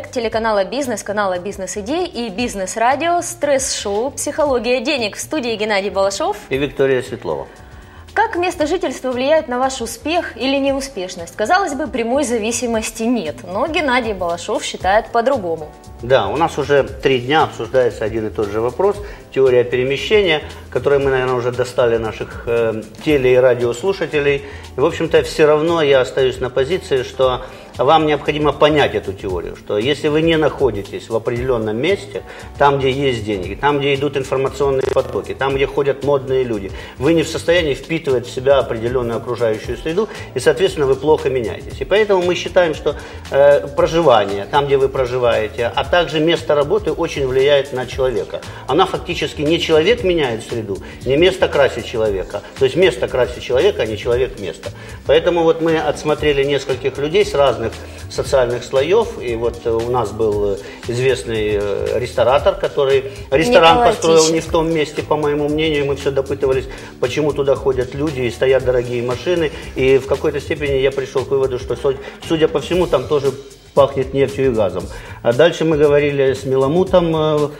проект телеканала «Бизнес», канала «Бизнес-идей» и «Бизнес-радио», стресс-шоу «Психология денег». В студии Геннадий Балашов и Виктория Светлова. Как место жительства влияет на ваш успех или неуспешность? Казалось бы, прямой зависимости нет, но Геннадий Балашов считает по-другому. Да, у нас уже 3 дня обсуждается один и тот же вопрос – теория перемещения, которой мы, наверное, уже достали наших теле- и радиослушателей. И, в общем-то, все равно я остаюсь на позиции, что вам необходимо понять эту теорию, что если вы не находитесь в определенном месте, там, где есть деньги, там, где идут информационные потоки, там, где ходят модные люди, вы не в состоянии впитывать в себя определенную окружающую среду, и, соответственно, вы плохо меняетесь. И поэтому мы считаем, что проживание, там, где вы проживаете, а также место работы очень влияет на человека. Она фактически не человек меняет среду, не место красит человека, то есть место красит человека, а не человек место. Поэтому вот мы отсмотрели нескольких людей с разных социальных слоев, и вот у нас был известный ресторатор, который ресторан построил не в том месте, по моему мнению, мы все допытывались, почему туда ходят люди и стоят дорогие машины, и в какой-то степени я пришел к выводу, что, судя по всему, там тоже пахнет нефтью и газом. А дальше мы говорили с Миламутом,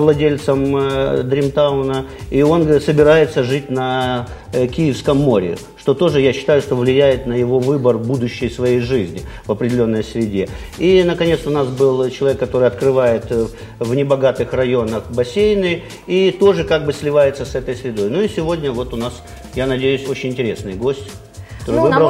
совладельцем Дримтауна, и он собирается жить на Киевском море, что тоже, я считаю, что влияет на его выбор будущей своей жизни в определенной среде. И, наконец, у нас был человек, который открывает в небогатых районах бассейны и тоже как бы сливается с этой средой. Ну и сегодня вот у нас, я надеюсь, очень интересный гость. На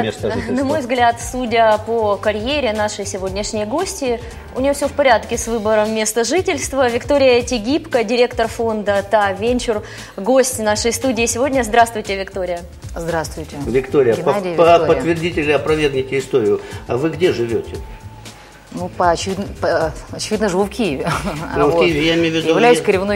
мой взгляд, судя по карьере нашей сегодняшней гости, у нее все в порядке с выбором места жительства. Виктория Тегибко, директор фонда ТА Венчур, гость нашей студии сегодня. Здравствуйте, Виктория. Здравствуйте. Виктория, подтвердите или опровергните историю. А вы где живете? Ну, очевидно, живу в Киеве. Ну, в Киеве, я имею в виду... Являюсь коренной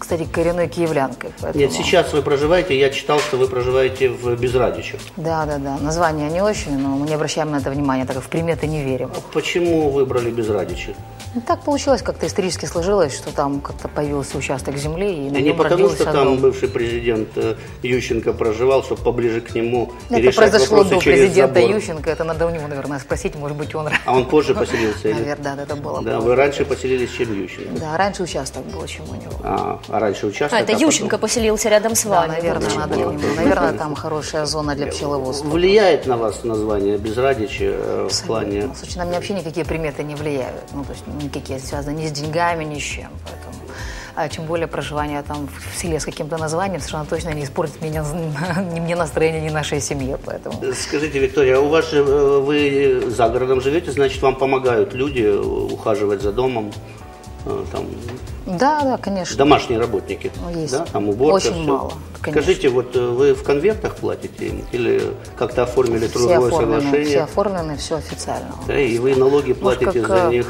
киевлянкой. Поэтому... Нет, сейчас вы проживаете, я читал, что вы проживаете в Безрадичах. Да. Название не очень, но мы не обращаем на это внимания, так как в приметы не верим. Почему выбрали Безрадичи? Так получилось, как-то исторически сложилось, что там как-то появился участок земли. И не потому, что там бывший президент Ющенко проживал, чтобы поближе к нему это решать произошло вопросы до через президента забор. Ющенко, это надо у него, наверное, спросить, может быть, он... А он позже поселился? Наверное, да, это было. Да, вы раньше поселились, чем Ющенко? Да, раньше участок был, чем у него. А раньше участок? Это Ющенко поселился рядом с вами. Да, наверное, надо к нему. Наверное, там хорошая зона для пчеловодства. Влияет на вас название Безрадичи в плане... Слушай, на меня вообще никакие приметы не влияют. Ну, то есть никакие связаны ни с деньгами, ни с чем. Поэтому... А тем более проживание там в селе с каким-то названием совершенно точно не испортит ни мне настроение, ни нашей семье. Поэтому... Скажите, Виктория, у вас же вы за городом живете, значит, вам помогают люди ухаживать за домом? Там, да, конечно. Домашние работники? Есть. Да? Там уборка, очень все. мало, конечно. Скажите, вот вы в конвертах платите им или как-то оформили трудовое соглашение? Все оформлены, все официально. Да, и вы налоги платите за них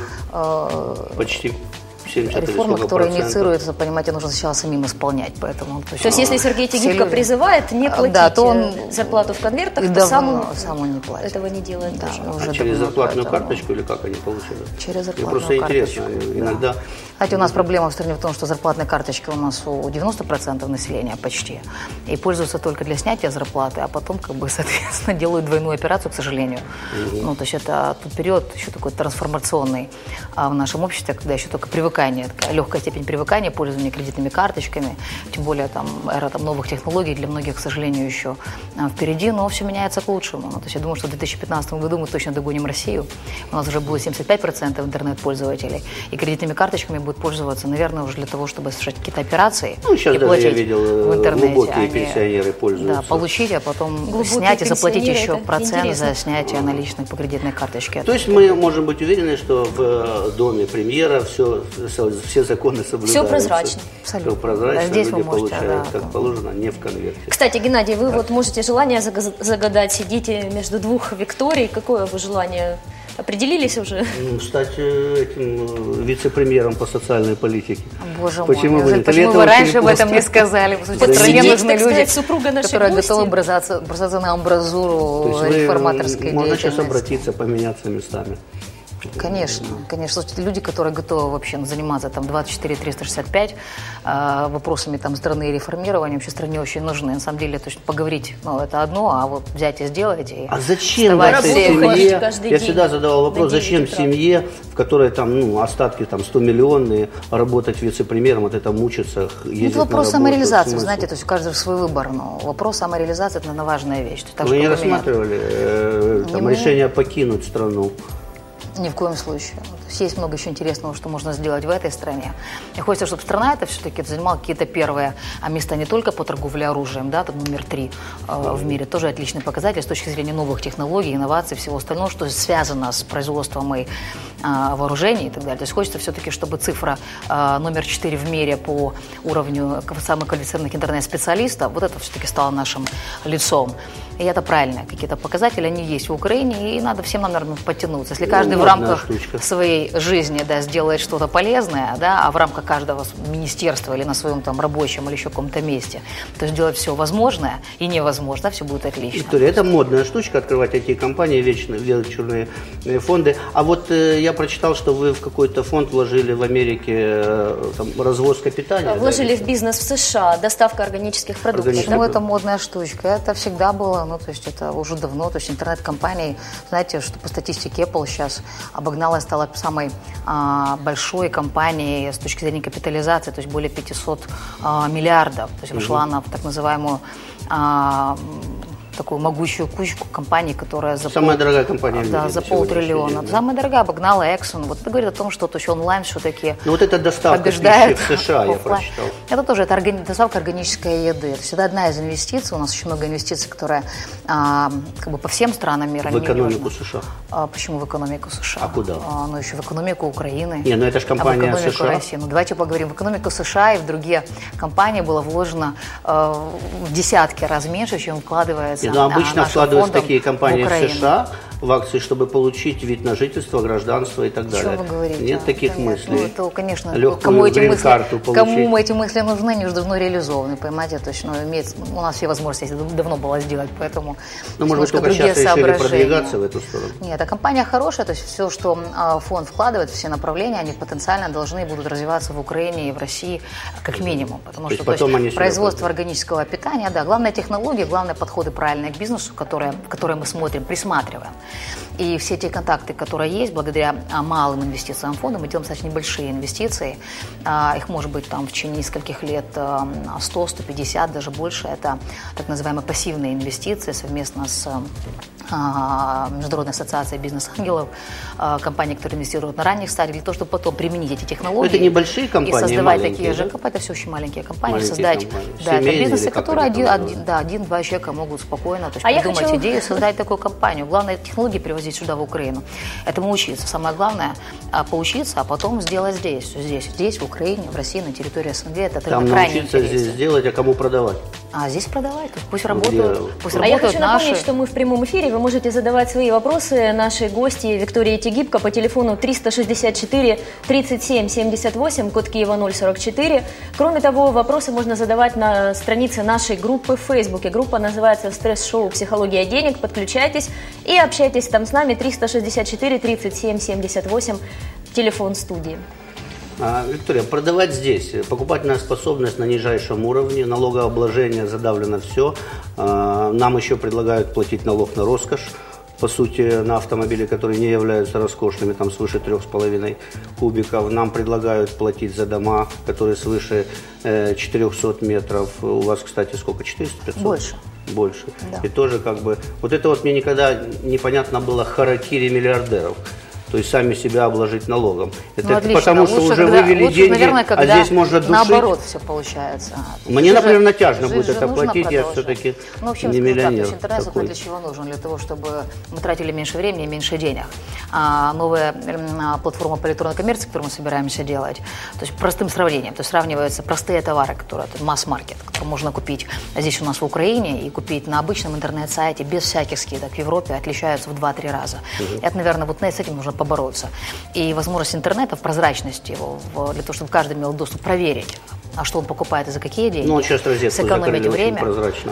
почти... Реформа, которая инициируется, понимаете, нужно сначала самим исполнять, поэтому... То есть, если Сергей Тегибко призывает не платить зарплату в конвертах, то сам он не платит. Этого не делает. Да, уже через зарплатную карточку или как они получают? Через зарплатную просто карточку. Интересно, иногда... Кстати, у нас проблема в стране в том, что зарплатная карточка у нас у 90% населения почти, и пользуются только для снятия зарплаты, а потом, соответственно, делают двойную операцию, к сожалению. Ну, то есть это тот период еще такой трансформационный в нашем обществе, когда еще только привыкание, такая легкая степень привыкания, пользования кредитными карточками, тем более там эра новых технологий для многих, к сожалению, еще впереди, но все меняется к лучшему. Ну, то есть я думаю, что в 2015 году мы точно догоним Россию, у нас уже будет 75% интернет-пользователей, и кредитными карточками будут пользоваться, наверное, уже для того, чтобы совершать какие-то операции. Ну, сейчас и даже платить я видел, в интернете, глубокие пенсионеры пользуются. Да, получить, а потом снять и заплатить еще процент за снятие наличных по кредитной карточке. То есть мы можем быть уверены, что в доме премьера все законы соблюдаются. Все прозрачно. Все прозрачно, да, здесь люди вы можете, получают как положено, не в конверте. Кстати, Геннадий, вы вот можете желание загадать, сидите между двух Викторий. Какое вы желание? Определились уже? Стать этим вице-премьером по социальной политике. Боже почему мой, почему вы раньше об этом не сказали? В стране нужны люди, которые готовы бросаться на амбразуру реформаторской деятельности. Можно сейчас обратиться, поменяться местами. Конечно, конечно. Люди, которые готовы вообще заниматься там 24-365 вопросами там страны и реформирования, вообще стране очень нужны. На самом деле, то есть поговорить, это одно, а вот взять и сделать. А зачем вашей семье, я всегда задавал вопрос, зачем семье, в которой там, остатки там 100-миллионные, работать вице-премьером, от этого мучиться, ездить на вопрос работу, самореализации, знаете, то есть у каждого свой выбор, но вопрос самореализации – это важная вещь. Вы не рассматривали решение покинуть страну? Ни в коем случае. Есть много еще интересного, что можно сделать в этой стране. И хочется, чтобы страна это все-таки занимала какие-то первые места не только по торговле оружием, там номер 3 в мире, тоже отличный показатель с точки зрения новых технологий, инноваций, всего остального, что связано с производством и вооружений и так далее. То есть хочется все-таки, чтобы цифра номер 4 в мире по уровню самых квалифицированных интернет-специалистов, вот это все-таки стало нашим лицом. И это правильно. Какие-то показатели, они есть в Украине, и надо всем нам, наверное, подтянуться. Если каждый в рамках своей жизни сделает что-то полезное, а в рамках каждого министерства или на своем там рабочем или еще каком-то месте, то сделать все возможное и невозможно, все будет отлично. Виктория, это модная штучка, открывать IT-компании, вечно делать черные фонды. А вот я прочитал, что вы в какой-то фонд вложили в Америке развозка питания. Вложили в бизнес в США, доставка органических продуктов. Почему это модная штучка? Это всегда было, то есть это уже давно, то есть интернет-компании, знаете, что по статистике Apple сейчас обогнала и стала самой большой компанией с точки зрения капитализации, то есть более 500 миллиардов. То есть вошла она в так называемую такую могучую кучку компаний, которая за самая дорогая компания в мире, за $500 000. Самая дорогая обогнала Exxon. Вот это говорит о том, что онлайн все-таки вот это доставка пищи в США, я прочитал. Это тоже доставка органической еды. Это всегда одна из инвестиций. У нас очень много инвестиций, которые по всем странам мира. В экономику США. Почему в экономику США? А куда? Еще в экономику Украины. Это же компания США. России. Давайте поговорим. В экономику США и в другие компании было вложено в десятки раз меньше, чем вкладывается. Обычно вкладываются такие компании в США в акции, чтобы получить вид на жительство, гражданство и так далее. Что вы говорите? Нет таких мыслей. Это, конечно, кому эти мысли нужны, они уже давно реализованы, понимаете? То есть, у нас все возможности давно было сделать, поэтому может быть, только сейчас решили продвигаться в эту сторону? Нет, а компания хорошая, то есть все, что фонд вкладывает, все направления, они потенциально должны будут развиваться в Украине и в России как минимум. Потому что производство органического питания, главная технология, главные подходы правильные к бизнесу, которые мы смотрим, присматриваем. И все те контакты, которые есть, благодаря малым инвестициям фонда, мы делаем достаточно небольшие инвестиции. Их может быть в течение нескольких лет 100, 150, даже больше. Это так называемые пассивные инвестиции совместно с Международной ассоциацией бизнес-ангелов, компании, которые инвестируют на ранних стадиях, для того, чтобы потом применить эти технологии. Это небольшие компании, и создавать такие же компании, это все очень маленькие компании, создать это бизнесы, которые один-два человека могут спокойно придумать идею, создать такую компанию. Главное технологии привозить сюда, в Украину. Этому учиться. Самое главное поучиться, а потом сделать здесь. Здесь, в Украине, в России, на территории СНГ. Это там крайне научиться интересно. Здесь сделать, а кому продавать? А здесь продавать. Пусть работают, я хочу напомнить, что мы в прямом эфире. Вы можете задавать свои вопросы нашей гости Виктории Тегибко по телефону 364 37 78, код Киева 044. Кроме того, вопросы можно задавать на странице нашей группы в Фейсбуке. Группа называется «Стресс-шоу. Психология денег». Подключайтесь и общайтесь там с нами. 364 37 78, телефон студии. Виктория, продавать здесь, покупательная способность на нижайшем уровне, налогообложение задавлено все. Нам еще предлагают платить налог на роскошь, по сути, на автомобили, которые не являются роскошными, там свыше 3,5 кубиков. Нам предлагают платить за дома, которые свыше 400 метров. У вас, кстати, сколько? 400-500? Больше. Да. И тоже вот это мне никогда непонятно было харакири миллиардеров. То есть сами себя обложить налогом. Это потому, что уже вывели деньги, наверное, а здесь можно душить. Наоборот все получается. Мне, например, натяжно будет это платить, я все-таки не миллионер. Интернет для чего нужен? Для того, чтобы мы тратили меньше времени и меньше денег. Новая платформа по электронной коммерции, которую мы собираемся делать, то есть простым сравнением. То есть сравниваются простые товары, которые масс-маркет, которые можно купить здесь у нас в Украине и купить на обычном интернет-сайте без всяких скидок в Европе, отличаются в 2-3 раза. Это, наверное, с этим нужно побороться. И возможность интернета в прозрачности его, для того, чтобы каждый имел доступ проверить, а что он покупает и за какие деньги. Сейчас розетку сэкономить время. Прозрачно.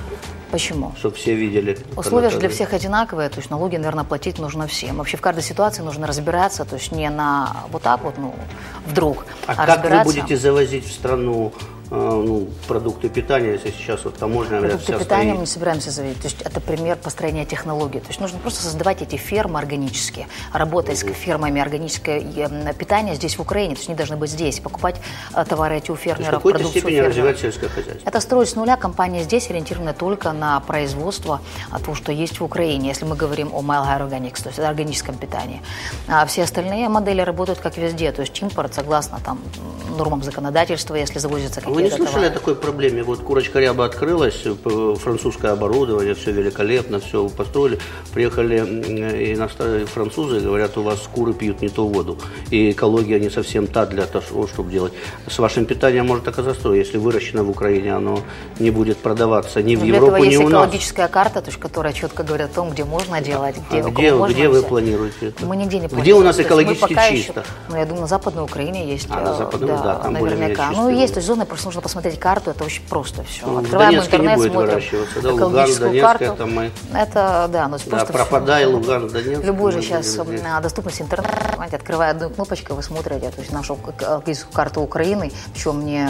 Почему? Чтобы все видели. Условия для всех одинаковые, то есть налоги, наверное, платить нужно всем. Вообще в каждой ситуации нужно разбираться, то есть не на вот так вот, ну, вдруг, а как вы будете завозить в страну продукты питания, если сейчас вот таможня... Продукты питания мы не собираемся заводить. То есть это пример построения технологий. То есть нужно просто создавать эти фермы органические, работать с фирмами органическое питание здесь, в Украине. То есть они должны быть здесь, покупать товары эти у фермеров, продукцию фермеров. В какой-то степени развивать сельское хозяйство. Это строить с нуля. Компания здесь ориентирована только на производство того, что есть в Украине, если мы говорим о Mile High Organics, то есть о органическом питании. А все остальные модели работают как везде. То есть импорт согласно там нормам законодательства, если завозятся какие-то. Вы не слышали о такой проблеме? Вот курочка ряба открылась, французское оборудование, все великолепно, все построили. Приехали французы и говорят, у вас куры пьют не ту воду. И экология не совсем та для того, чтобы делать. С вашим питанием может оказаться, если выращено в Украине, оно не будет продаваться ни в Европу, ни у нас. Для этого есть экологическая карта, то есть, которая четко говорит о том, где можно делать, где можно. Где вы планируете это? Мы нигде не планируем. Где у нас экологически чисто? Я думаю, на Западной Украине есть. На Западной, да, там наверняка. Ну, есть, то есть зоны, просто нужно посмотреть карту, это очень просто все. Открываем интернет, не будет выращиваться, да, Луганск, Донецк, карту. Это мы... Это, да, но да, пропадай, Луганск, Донецк. Любой же сейчас доступность интернета, открывая одну кнопочку, вы смотрите, то есть нашу карту Украины, причем не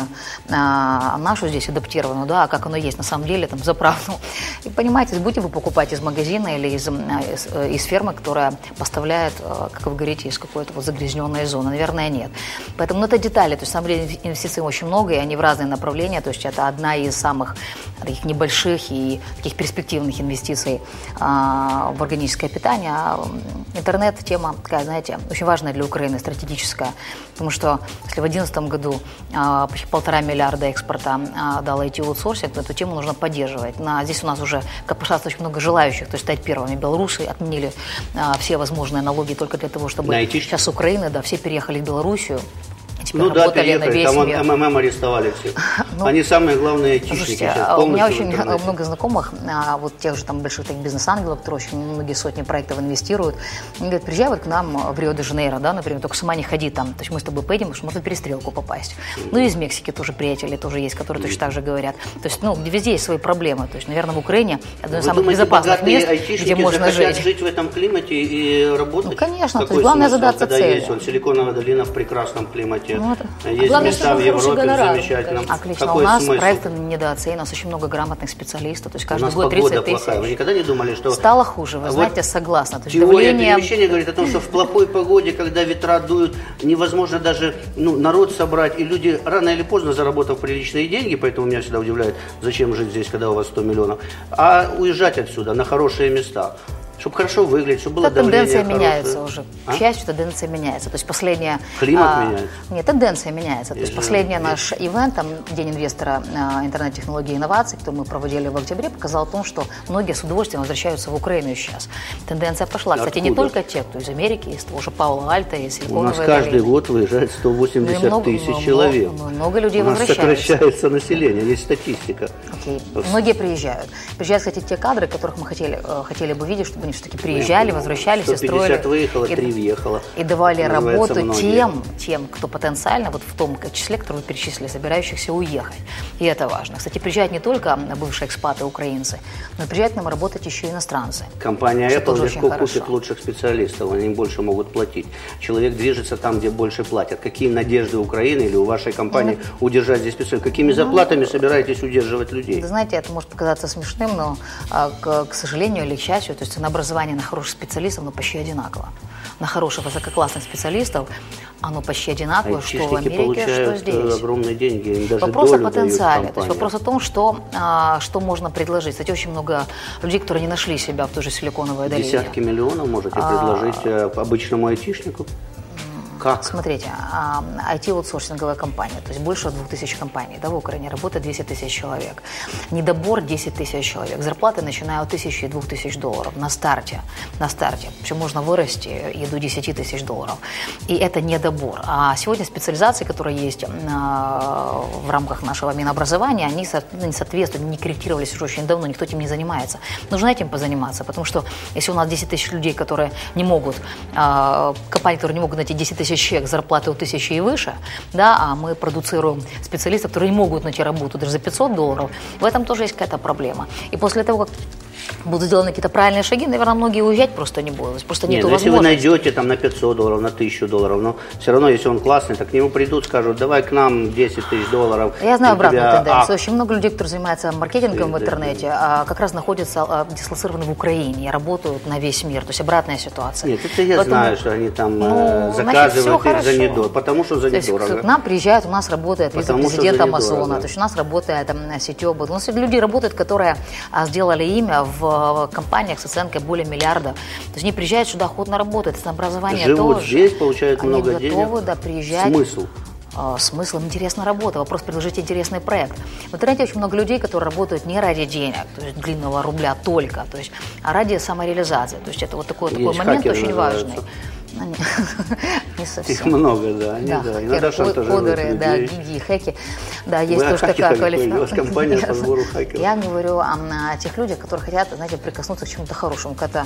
нашу здесь адаптированную, да, а как оно есть на самом деле, там, заправну. И понимаете, будете вы покупать из магазина или из фермы, которая поставляет, как вы говорите, из какой-то вот загрязненной зоны? Наверное, нет. Поэтому, это детали, то есть, на самом деле, инвестиций очень много, и они в разные направления, то есть это одна из самых таких небольших и таких перспективных инвестиций в органическое питание. А интернет-тема такая, знаете, очень важная для Украины, стратегическая, потому что если в 2011 году почти 1,5 миллиарда экспорта дал IT-аутсорсинг, то эту тему нужно поддерживать. Здесь у нас уже, как пожалуйста, очень много желающих, то есть стать первыми. Белорусы отменили все возможные налоги только для того, чтобы сейчас с Украины, да, все переехали в Белоруссию. Ну да, переехали, там МММ арестовали всех. Они самые главные айтишники сейчас. У меня очень много знакомых, вот тех же там больших бизнес-ангелов, которые очень многие сотни проектов инвестируют. Они говорят, приезжай вот к нам в Рио-де-Жанейро, да, например, только с ума не ходи там, то есть мы с тобой поедем, потому что можно в перестрелку попасть. Ну и из Мексики тоже приятели тоже есть, которые точно так же говорят. То есть, везде есть свои проблемы. То есть, наверное, в Украине одно из самых безопасных мест, где можно жить в этом климате и работать? Ну, конечно, то есть главное задаться целью. Силиконовая долина в прекрасном климате. Есть места в Европе замечательном. Отлично. У нас проекты недооценены, у нас очень много грамотных специалистов, то есть каждый год 30 тысяч. Плохая. Вы никогда не думали, что... Стало хуже, вы знаете, согласна. Теория перемещения говорит о том, что в плохой погоде, когда ветра дуют, невозможно даже народ собрать, и люди рано или поздно, заработав приличные деньги, поэтому меня всегда удивляет, зачем жить здесь, когда у вас 100 миллионов, а уезжать отсюда на хорошие места. Чтобы хорошо выглядеть, чтобы было давление тенденция меняется уже. К счастью, тенденция меняется. То есть последняя... Климат меняется? Нет, тенденция меняется. То есть последний наш ивент, День инвестора интернет-технологий и инноваций, который мы проводили в октябре, показал о том, что многие с удовольствием возвращаются в Украину сейчас. Тенденция пошла. Кстати, не только те, кто из Америки, из того же Паула Альта, из Силиконовой долины. У нас каждый год выезжает 180 тысяч человек. Много людей возвращаются. У нас сокращается население, есть статистика. Многие приезжают. Приезжают, кстати, те кадры, которых мы хотели бы видеть, чтобы они все-таки приезжали, возвращались и строили. 150 выехало, 3 въехало. И давали работу тем, кто потенциально, вот в том числе, который вы перечислили, собирающихся уехать. И это важно. Кстати, приезжают не только бывшие экспаты, украинцы, но и приезжают к нам работать еще и иностранцы. Компания Apple легко купит лучших специалистов, они больше могут платить. Человек движется там, где больше платят. Какие надежды Украины или у вашей компании удержать здесь специалистов? Какими зарплатами собираетесь удерживать людей? Знаете, это может показаться смешным, но, к сожалению или к счастью, то есть ценообразование на хороших специалистов, оно почти одинаково. На хороших, высококлассных специалистов оно почти одинаково, что в Америке, что здесь. Огромные деньги, им даже вопрос о потенциале, то есть вопрос о том, что можно предложить. Кстати, очень много людей, которые не нашли себя в той же Силиконовой долине. Десятки миллионов можете предложить обычному айтишнику? Как? Смотрите, IT-аутсорсинговая компания, то есть больше 2000 компаний, да, в Украине работает 200 тысяч человек. Недобор 10 тысяч человек. Зарплаты начинают от 1000 и 2000 долларов на старте. Причем можно вырасти и до 10 тысяч долларов. И это недобор. А сегодня специализации, которые есть в рамках нашего Минобразования, они не соответствуют, не корректировались уже очень давно, никто этим не занимается. Нужно этим позаниматься, потому что если у нас 10 тысяч людей, которые не могут, компании, которые не могут найти 10 тысяч тысяч человек с зарплатой от 1000 и выше, да, а мы продуцируем специалистов, которые не могут найти работу даже за $500, в этом тоже есть какая-то проблема. И после того, как будут сделаны какие-то правильные шаги, наверное, многие уезжать просто не будут. Просто нет возможности. Если вы найдете там на $500, на $1000, но все равно, если он классный, так к нему придут, скажут, давай к нам $10 000. Я знаю обратную тенденцию. Очень много людей, которые занимаются маркетингом в интернете, как раз находятся дислоцированы в Украине и работают на весь мир. То есть обратная ситуация. Нет, это я знаю, что они там заказывают их за недорого, потому что за недорого. К нам приезжают, у нас работает вице-президент Амазона, то есть у нас работает сетева. У нас люди работают, которые сделали имя в компаниях с оценкой более миллиарда. То есть они приезжают сюда охотно работают, на образование живут тоже. Здесь, получают они много готовы, денег. Да, приезжать. Смысл? Смысл, интересная работа. Вопрос предложить интересный проект. В интернете очень много людей, которые работают не ради денег, то есть длинного рубля только, то есть, а ради самореализации. То есть это вот такой момент очень важный. Не совсем. Их много, да. Иногда кодеры, да, гиги, хэки. Да, есть тоже такая квалификация. Я говорю о тех людях, которые хотят, знаете, прикоснуться к чему-то хорошему. Когда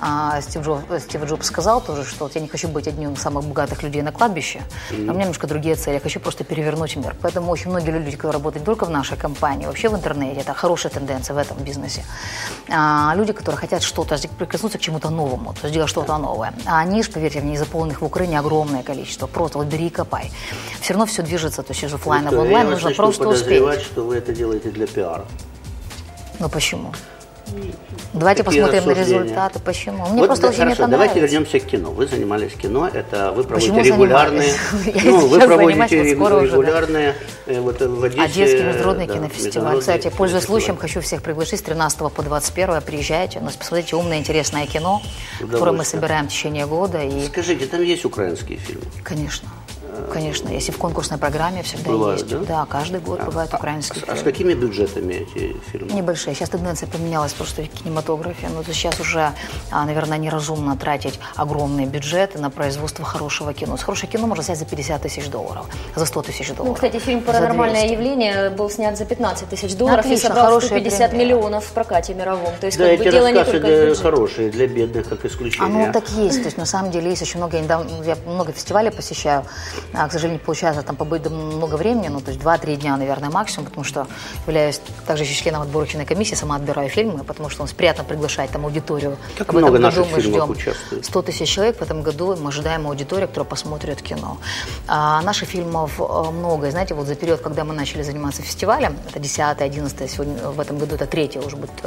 Стив Джобс сказал тоже, что я не хочу быть одним из самых богатых людей на кладбище, а у меня немножко другие цели. Я хочу просто перевернуть мир. Поэтому очень многие люди, которые работают только в нашей компании, вообще в интернете, это хорошая тенденция в этом бизнесе. Люди, которые хотят что-то, прикоснуться к чему-то новому, то есть сделать что-то новое. А они же, поверьте, не заполненных в Украине огромное количество. Просто вот бери и копай. Все равно все движется, то есть из офлайна в онлайн, нужно просто успеть. Что вы это делаете для пиара. Ну почему? Давайте посмотрим на результаты. Почему? Мне просто очень это нравится. Давайте вернемся к кино. Вы занимались кино, это вы проводите регулярные. Вы проводите регулярные вот в Одессе. Одесский международный кинофестиваль. Кстати, пользуясь случаем, хочу всех пригласить с 13 по 21. Приезжайте, у нас посмотрите умное, интересное кино, которое мы собираем в течение года. Скажите, там есть украинские фильмы? Конечно. Конечно, если в конкурсной программе всегда бывают, есть. Да, каждый год бывают украинские фильмы. А с какими бюджетами эти фильмы? Небольшие. Сейчас тенденция поменялась просто в кинематографе. Но сейчас уже, наверное, неразумно тратить огромные бюджеты на производство хорошего кино. С хорошее кино можно снять за $50 000, за $100 000. Ну, кстати, фильм «Паранормальное явление» был снят за $15 000 и собрал 150 миллионов в прокате мировом. То есть, да, как бы, дело не только в бюджете. Хорошие для бедных, как исключение. Ну, так есть. То есть, на самом деле, есть очень много... Я много фестивалей посещаю. К сожалению, не получается там побыть много времени, ну, то есть 2-3 дня, наверное, максимум, потому что являюсь также членом отборочной комиссии, сама отбираю фильмы, потому что у нас приятно приглашать там аудиторию. Как много наших фильмов участвует? 100 000 человек в этом году, мы ожидаем аудиторию, которая посмотрит кино. Наших фильмов много, и знаете, вот за период, когда мы начали заниматься фестивалем, это 10-11, сегодня в этом году это третий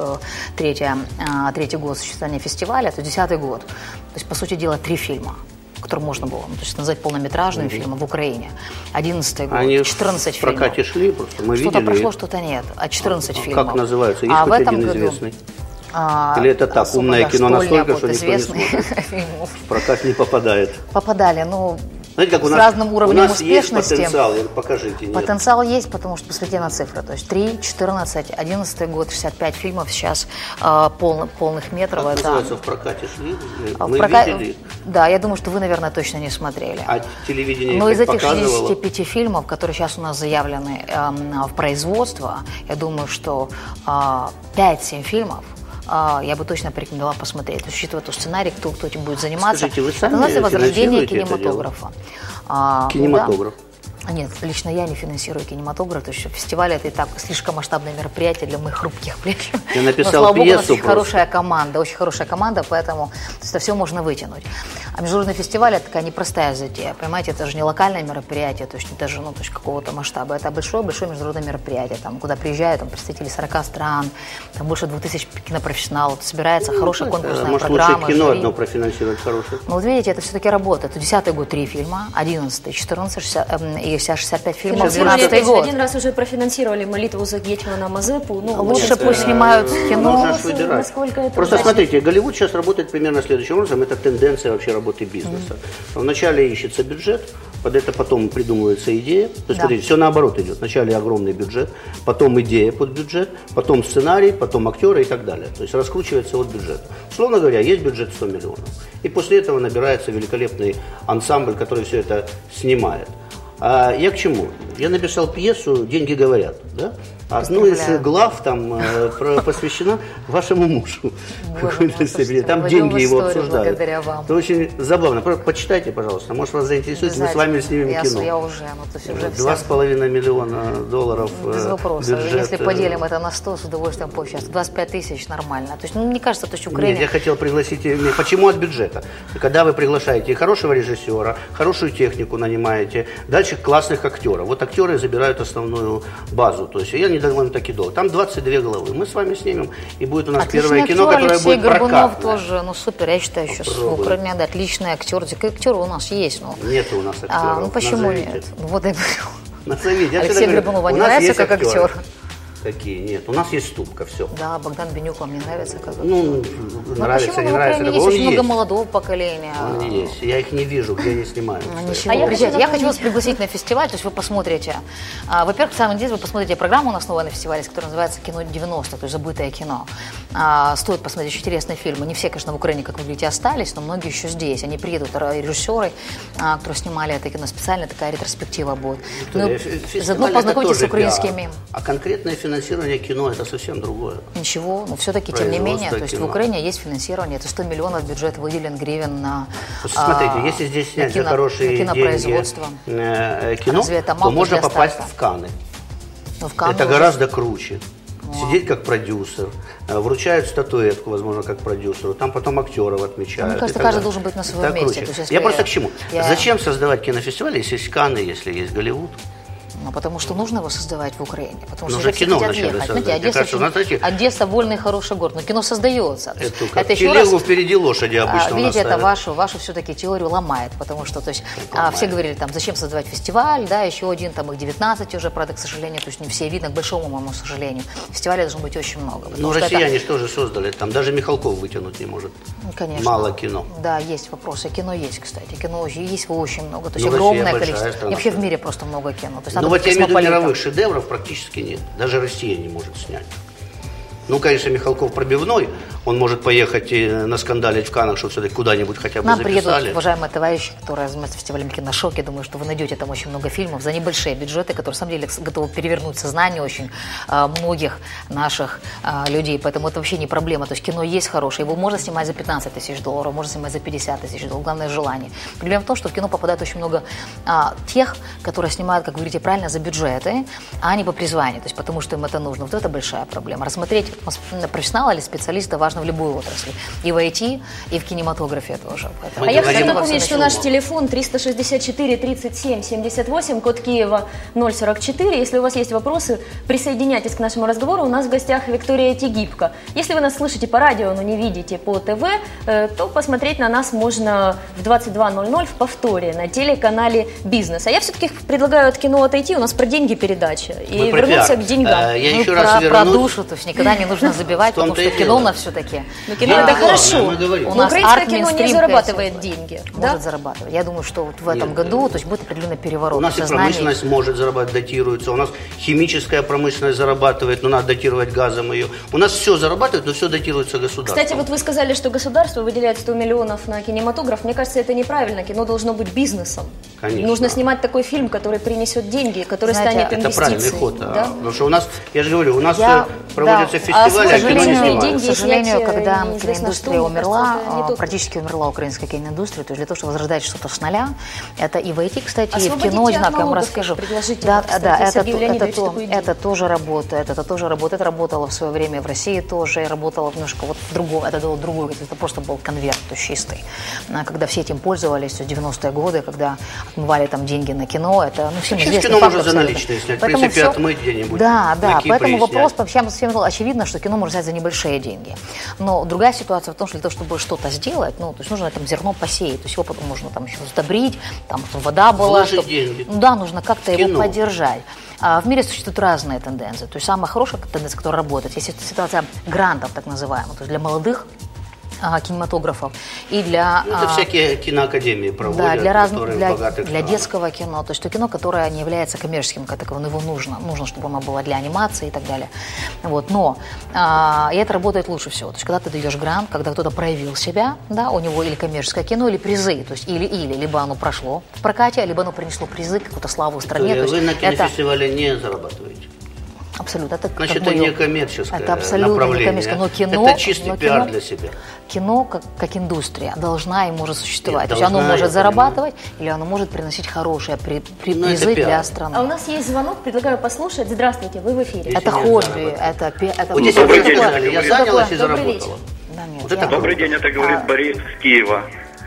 год существования фестиваля, то 10-й год, то есть, по сути дела, 3 фильма, который можно было, то есть назвать полнометражным фильмом в Украине. 11-й год, они 14 фильмов. В прокате шли, просто мы что-то видели. Прошло, что-то нет. 14 фильмов. Как называются? Есть хоть один известный? Или это так, умное кино настолько, что никто не смотрит? В прокат не попадает. Попадали, ну... Знаете, как с разным уровнем успешности. У нас есть потенциал, покажите. Нет. Потенциал есть, потому что посмотрите на цифры. То есть 3, 14, 11 год, 65 фильмов сейчас полных метров. Как называется, в прокате шли? Мы видели? Да, я думаю, что вы, наверное, точно не смотрели. А телевидение но из этих показывало? 65 фильмов, которые сейчас у нас заявлены в производство, я думаю, что 5-7 фильмов я бы точно порекомендовала посмотреть. То есть, учитывая тот сценарий, кто этим будет заниматься. Скажите, вы сами это возрождение кинематографа. Кинематограф? Нет, лично я не финансирую кинематограф, то есть фестиваль это и так слишком масштабное мероприятие для моих хрупких плеч. Я написал слава богу, у нас очень хорошая команда, поэтому это все можно вытянуть. А международный фестиваль это такая непростая затея, понимаете, это же не локальное мероприятие, то есть не даже то есть какого-то масштаба, это большое международное мероприятие, там, куда приезжают представители 40 стран, там больше 2000 кинопрофессионалов, собирается хорошая конкурсная программа. Может, лучше кино одно профинансировать хорошее? Ну вот видите, это все-таки работает. 10-й год 3 фильма, 11-й, 14-й, и вся 65 фильмов, 12-й год. Один раз уже профинансировали «Молитву за Гетмана Мазепу». Ну, лучше пусть снимают кино. Просто смотрите, Голливуд сейчас работает примерно следующим образом. Это тенденция вообще работы бизнеса. Вначале ищется бюджет, под это потом придумывается идея. То есть, смотрите, все наоборот идет. Вначале огромный бюджет, потом идея под бюджет, потом сценарий, потом актеры и так далее. То есть раскручивается от бюджета. Условно говоря, есть бюджет 100 миллионов. И после этого набирается великолепный ансамбль, который все это снимает. Я к чему? Я написал пьесу «Деньги говорят». Да? Одну из глав там посвящена вашему мужу. Там деньги его обсуждают. Это очень забавно. Почитайте, пожалуйста. Может, вас заинтересует. Мы с вами снимем кино. Я уже. 2,5 миллиона долларов без вопроса. Бюджет. Если поделим это на 100, с удовольствием поучаствую. 25 тысяч нормально. То есть, мне кажется, то, что Украина... Нет, я хотел пригласить... Почему от бюджета? Когда вы приглашаете хорошего режиссера, хорошую технику нанимаете, дальше классных актеров. Вот актеры забирают основную базу. То есть я не довольно-таки долго. Там 22 головы. Мы с вами снимем, и будет у нас первое кино, которое Алексей будет Горбунов прокатное. тоже, супер, я считаю, сейчас в Украине, да, отличный актер. Актеры у нас есть, Нет у нас актеров. Почему Назовите. нет? Вот я говорю. Назовите. Алексей Горбунов не нравится как актер? Какие? Нет, у нас есть Ступка, все. Да, Богдан Бенюк вам не нравится как актер? Нравится, не нравится. Есть очень много молодого поколения. Он есть. Я их не вижу, где они снимают. Приезжайте. Я хочу вас пригласить на фестиваль, то есть вы посмотрите. Во-первых, в самом деле, вы посмотрите программу у нас новая на фестивале, которая называется «Кино 90», то есть забытое кино. Стоит посмотреть, очень интересные фильмы. Не все, конечно, в Украине, как вы видите, остались, но многие еще здесь. Они приедут, режиссеры, которые снимали это кино специально, такая ретроспектива будет. Заодно познакомитесь с украинскими. А конкретное финансирование кино – это совсем другое. Ничего, но все-таки, тем не менее, то есть в Украине есть финансирование, это 100 миллионов бюджет выделен гривен на Смотрите, если здесь снять за хорошие деньги кино, то можно попасть в Канны. Это гораздо круче. Сидеть как продюсер, вручают статуэтку, возможно, как продюсеру, там потом актеров отмечают. Мне кажется, каждый должен быть на своем месте. Я просто к чему? Зачем создавать кинофестиваль, если есть Канны, если есть Голливуд? Потому что нужно его создавать в Украине. Потому что уже кино хотят ехать. Знаете, Одесса вольный, хороший город, но кино создается. Это телегу впереди лошади обычно. Видите, это вашу все-таки теорию ломает, потому что, то есть, все говорили, там, зачем создавать фестиваль, да, еще один, там, их 19 уже, правда, к сожалению, то есть не все видно, к большому моему сожалению. Фестивалей должно быть очень много. Ну, россияне же тоже создали, там даже Михалков вытянуть не может. Конечно. Мало кино. Да, есть вопросы. Кино есть, кстати. Кино есть очень много. То есть огромное количество. И вообще в мире просто много кино. Вот я имею в виду, мировых шедевров практически нет. Даже Россия не может снять. Ну, конечно, Михалков пробивной, он может поехать и наскандалить в Каннах, что все-таки куда-нибудь хотя бы записали. Нам приедут уважаемые товарищи, которые занимаются фестивалем «Киношок». Я думаю, что вы найдете там очень много фильмов за небольшие бюджеты, которые, на самом деле, готовы перевернуть сознание очень многих наших людей. Поэтому это вообще не проблема. То есть кино есть хорошее, его можно снимать за 15 тысяч долларов, можно снимать за 50 тысяч долларов. Главное – желание. Проблема в том, что в кино попадает очень много тех, которые снимают, как вы говорите правильно, за бюджеты, а не по призванию, то есть потому что им это нужно. Вот это большая проблема. Рассмотреть профессионала или специалиста важно в любой отрасли. И в IT, и в кинематографе тоже. Поэтому я хочу напомнить, что наш телефон 364 37 78, код Киева 044. Если у вас есть вопросы, присоединяйтесь к нашему разговору. У нас в гостях Виктория Тегибко. Если вы нас слышите по радио, но не видите по ТВ, то посмотреть на нас можно в 22:00 в повторе на телеканале «Бизнес». А я все-таки предлагаю от кино отойти. У нас про деньги передача. И вернуться к деньгам. Я еще раз про душу, то есть никогда не нужно забивать, потому что кино у нас все-таки. Но кино это хорошо. Но украинское кино не зарабатывает деньги. Может зарабатывать. Я думаю, что вот в этом году то есть будет определенный переворот. У нас и промышленность может зарабатывать, датируется. У нас химическая промышленность зарабатывает, но надо датировать газом ее. У нас все зарабатывает, но все датируется государством. Кстати, вот вы сказали, что государство выделяет 100 миллионов на кинематограф. Мне кажется, это неправильно. Кино должно быть бизнесом. Конечно. Нужно снимать такой фильм, который принесет деньги, который станет инвестицией. Это правильный ход. Да? Потому что у нас, я же говорю, у нас проводятся фестивали, к сожалению, когда киноиндустрия умерла, практически умерла украинская киноиндустрия, то есть для того, чтобы возрождать что-то с нуля, это и в IT, кстати, и в кино, одинаково, я вам расскажу. Да, это тоже работает, это работало в свое время в России тоже, работало немножко вот в другом, это было другое, это просто был конверт, то есть чистый. Когда все этим пользовались, в 90-е годы, когда отмывали там деньги на кино, это, всем известно. Кино можно за наличные снять, в принципе, отмыть где-нибудь. Да, поэтому вопрос, всем очевидно, что кино можно взять за небольшие деньги. Но другая ситуация в том, что для того, чтобы что-то сделать, то есть нужно там зерно посеять, то есть его потом можно там еще удобрить, там вода была. Вложить деньги. Нужно как-то его поддержать. В мире существуют разные тенденции. То есть самая хорошая тенденция, которая работает, есть ситуация грантов, так называемых, то есть для молодых кинематографов и для... Это всякие киноакадемии проводят, да, для детского кино, то есть то кино, которое не является коммерческим, как таковым, его нужно, чтобы оно было для анимации и так далее. Вот, но и это работает лучше всего, то есть когда ты даешь грант, когда кто-то проявил себя, да, у него или коммерческое кино, или призы, то есть либо оно прошло в прокате, либо оно принесло призы, какую-то славу в стране. Вы на кинофестивале не зарабатываете? Абсолютно. Это значит, это не коммерческое направление. Это абсолютно не коммерческое, но кино... Это чистый пиар для себя. Кино, как индустрия, должна и может существовать. То есть оно может зарабатывать, или оно может приносить хорошие призы для страны. А у нас есть звонок, предлагаю послушать. Здравствуйте, вы в эфире. Это хобби, это... Добрый день, я занялась и заработала. Добрый день, это говорит Борис из Киева.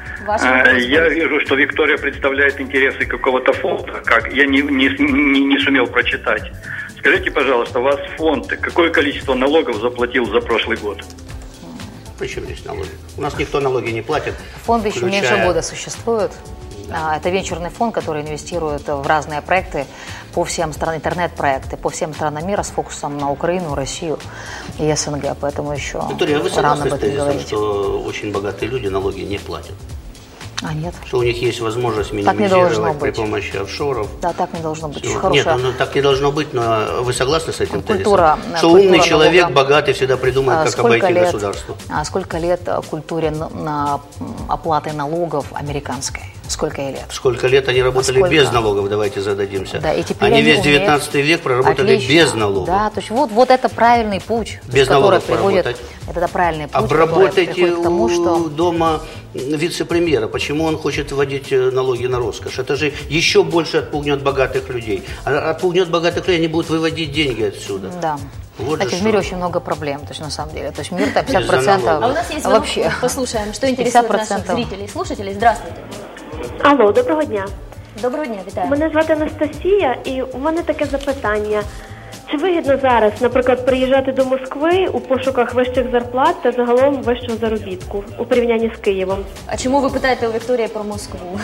Я вижу, что Виктория представляет интересы какого-то фонда, как я не сумел прочитать. Скажите, пожалуйста, у вас фонд какое количество налогов заплатил за прошлый год? Причем здесь налоги? У нас никто налоги не платит. Фонд еще меньше года существует. Это венчурный фонд, который инвестирует в разные проекты по всем странам, интернет-проекты, по всем странам мира с фокусом на Украину, Россию и СНГ. Поэтому еще Виктория, вы рано согласны об этом с говорить. что очень богатые люди налоги не платят? Нет. Что у них есть возможность минимизировать при помощи офшоров. Да, так не должно быть. Нет, так не должно быть, но вы согласны с этим тезисом? Что умный человек, богатый, всегда придумает, как обойти государство. Сколько лет культуре оплаты налогов американской? Сколько ей лет? Сколько лет они работали без налогов, давайте зададимся. Да, и теперь они весь 19 век проработали без налогов. Да, то есть вот это правильный путь, без налогов приводит. Это правильный путь, обработайте к тому, что дома вице-премьера. Почему он хочет вводить налоги на роскошь? Это же еще больше отпугнет богатых людей. А отпугнет богатых людей, они будут выводить деньги отсюда. Да. Вот в мире очень много проблем, то есть на самом деле. То есть мир-то 50%. А у нас есть звонок, вообще. Послушаем, что интересует наших зрителей, слушателей. Здравствуйте. Алло, доброго дня. Доброго дня, вітаю. Мене звати Анастасія, і у мене таке запитання. Чи вигідно зараз, наприклад, приїжджати до Москви у пошуках вищих зарплат та загалом вищого заробітку у порівнянні з Києвом? А чому ви питаєте у Вікторії про Москву?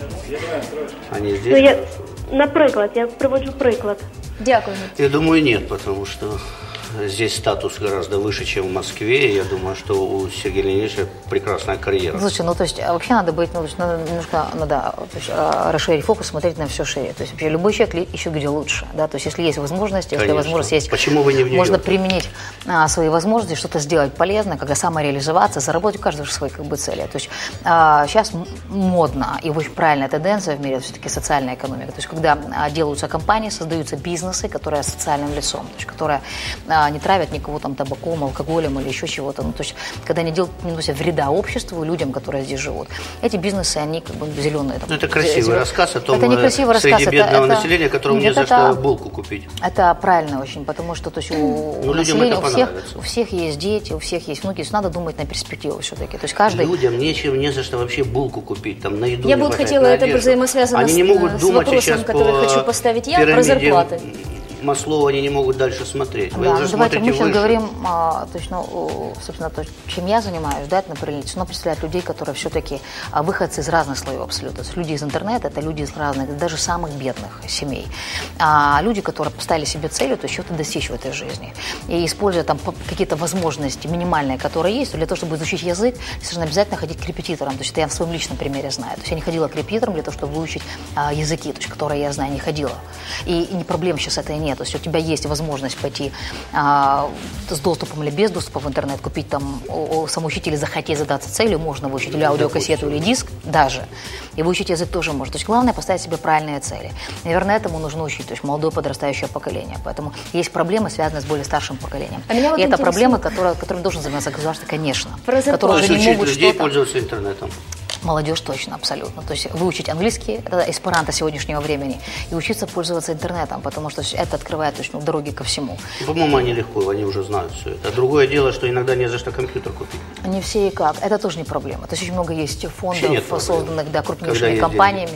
Наприклад, я приводжу приклад. Дякую. Я думаю, нет, потому что здесь статус гораздо выше, чем в Москве. Я думаю, что у Сергея Леонидовича прекрасная карьера. Слушай, то есть вообще надо быть, немножко надо расширить фокус, смотреть на все шире. То есть вообще любой человек ищет где лучше, да. То есть если есть возможность, если возможность есть, почему вы не в Нью-Йорке? Можно применить свои возможности, что-то сделать полезное, когда самореализоваться, заработать у каждого свои цели. То есть сейчас модно и очень правильная тенденция в мире все-таки социальная экономика. То есть когда делаются компании, создаются бизнесы, которые социальным лицом, то есть которые не травят никого там табаком, алкоголем или еще чего-то. То есть, когда они не носят вреда обществу, людям, которые здесь живут. Эти бизнесы, они зеленые. Это красивый рассказ о том, это не красивый среди рассказ, бедного населения, которому не за что булку купить. Это правильно очень, потому что то есть, у населения, у всех есть дети, у всех есть внуки, то есть, надо думать на перспективу все-таки. То есть, каждый... Людям не за что вообще булку купить, там, на еду. Я бы хотела, это взаимосвязано они не могут с думать вопросом, который хочу поставить я, про зарплаты. Маслоу они не могут дальше смотреть. Вы уже давайте мы сейчас выше. говорим, то есть, собственно, то, чем я занимаюсь, да, это, например, оно представляет людей, которые все-таки выходцы из разных слоев абсолютно. То есть люди из интернета, это люди из разных, даже самых бедных семей. А люди, которые поставили себе целью, то есть чего-то достичь в этой жизни. И используя там какие-то возможности минимальные, которые есть, то для того, чтобы изучить язык, совершенно обязательно ходить к репетиторам. То есть это я в своем личном примере знаю. То есть я не ходила к репетиторам для того, чтобы выучить языки, то есть, которые я знаю, не ходила. И не проблем сейчас это и нет. То есть у тебя есть возможность пойти с доступом или без доступа в интернет, купить там у самоучителя, захотеть задаться целью, можно выучить или аудиокассету, или диск даже. И выучить язык тоже можно. То есть главное поставить себе правильные цели. Наверное, этому нужно учить, то есть молодое подрастающее поколение. Поэтому есть проблемы, связанные с более старшим поколением. И это проблемы, которыми должен заниматься государство, конечно. Которые уже не могут людей пользоваться интернетом. Молодежь точно, абсолютно. То есть выучить английский, это эсперанто сегодняшнего времени, и учиться пользоваться интернетом, потому что это открывает точно дороги ко всему. По-моему, они легко, они уже знают все это. Другое дело, что иногда не за что компьютер купить. Не все и как. Это тоже не проблема. То есть очень много есть фондов, созданных крупнейшими компаниями,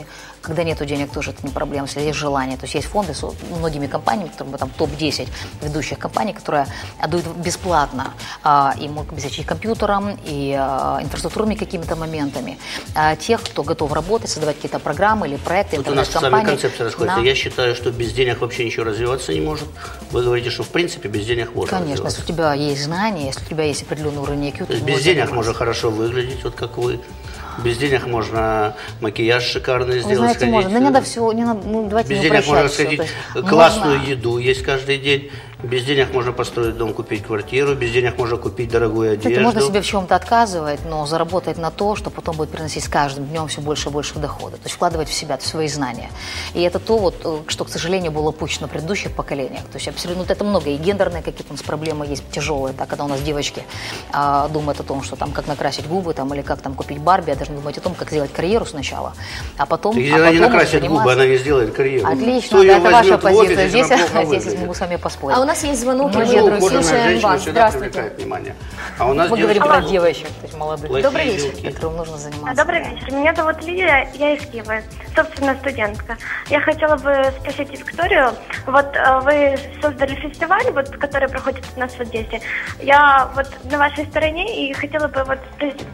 Когда нету денег, тоже это не проблема, если есть желание. То есть есть фонды с многими компаниями, которые там топ-10 ведущих компаний, которые отдают бесплатно и могут обеспечить компьютером, и инфраструктурными какими-то моментами. Тех, кто готов работать, создавать какие-то программы или проекты, вот у нас с вами концепция расходится. Я считаю, что без денег вообще ничего развиваться не может. Вы говорите, что в принципе без денег можно Конечно, развиваться. если у тебя есть знания, если у тебя есть определенный уровень IQ, то есть без денег можно хорошо выглядеть, вот как вы. Без денег можно макияж шикарный сделать. Вы знаете, можно. Да не надо все, не надо, давайте без не денег можно сходить, классную можно... еду есть каждый день. Без денег можно построить дом, купить квартиру. Без денег можно купить дорогую одежду. Кстати, можно себе в чем-то отказывать, но заработать на то, что потом будет приносить с каждым днем все больше и больше дохода. То есть вкладывать в себя, в свои знания. И это то, вот, что, к сожалению, было упущено в предыдущих поколениях. То есть абсолютно это много. И гендерные какие-то у нас проблемы есть тяжелые. Так, когда у нас девочки думают о том, что там как накрасить губы там, или как там купить Барби, я должна думать о том, как сделать карьеру сначала, а потом... Если она не накрасит губы, она не сделает карьеру. Отлично, да, это ваша позиция. Здесь я могу с вами поспорить. А у нас есть звонок, слушаем вас. Здравствуйте. А у нас мы говорим про девочек, то есть молодых. Добрый вечер. Которым нужно заниматься. Добрый вечер. Меня зовут Лилия, я из Киева, собственно, студентка. Я хотела бы спросить Викторию, вот вы создали фестиваль, вот, который проходит у нас в Одессе. Я вот на вашей стороне и хотела бы вот спросить,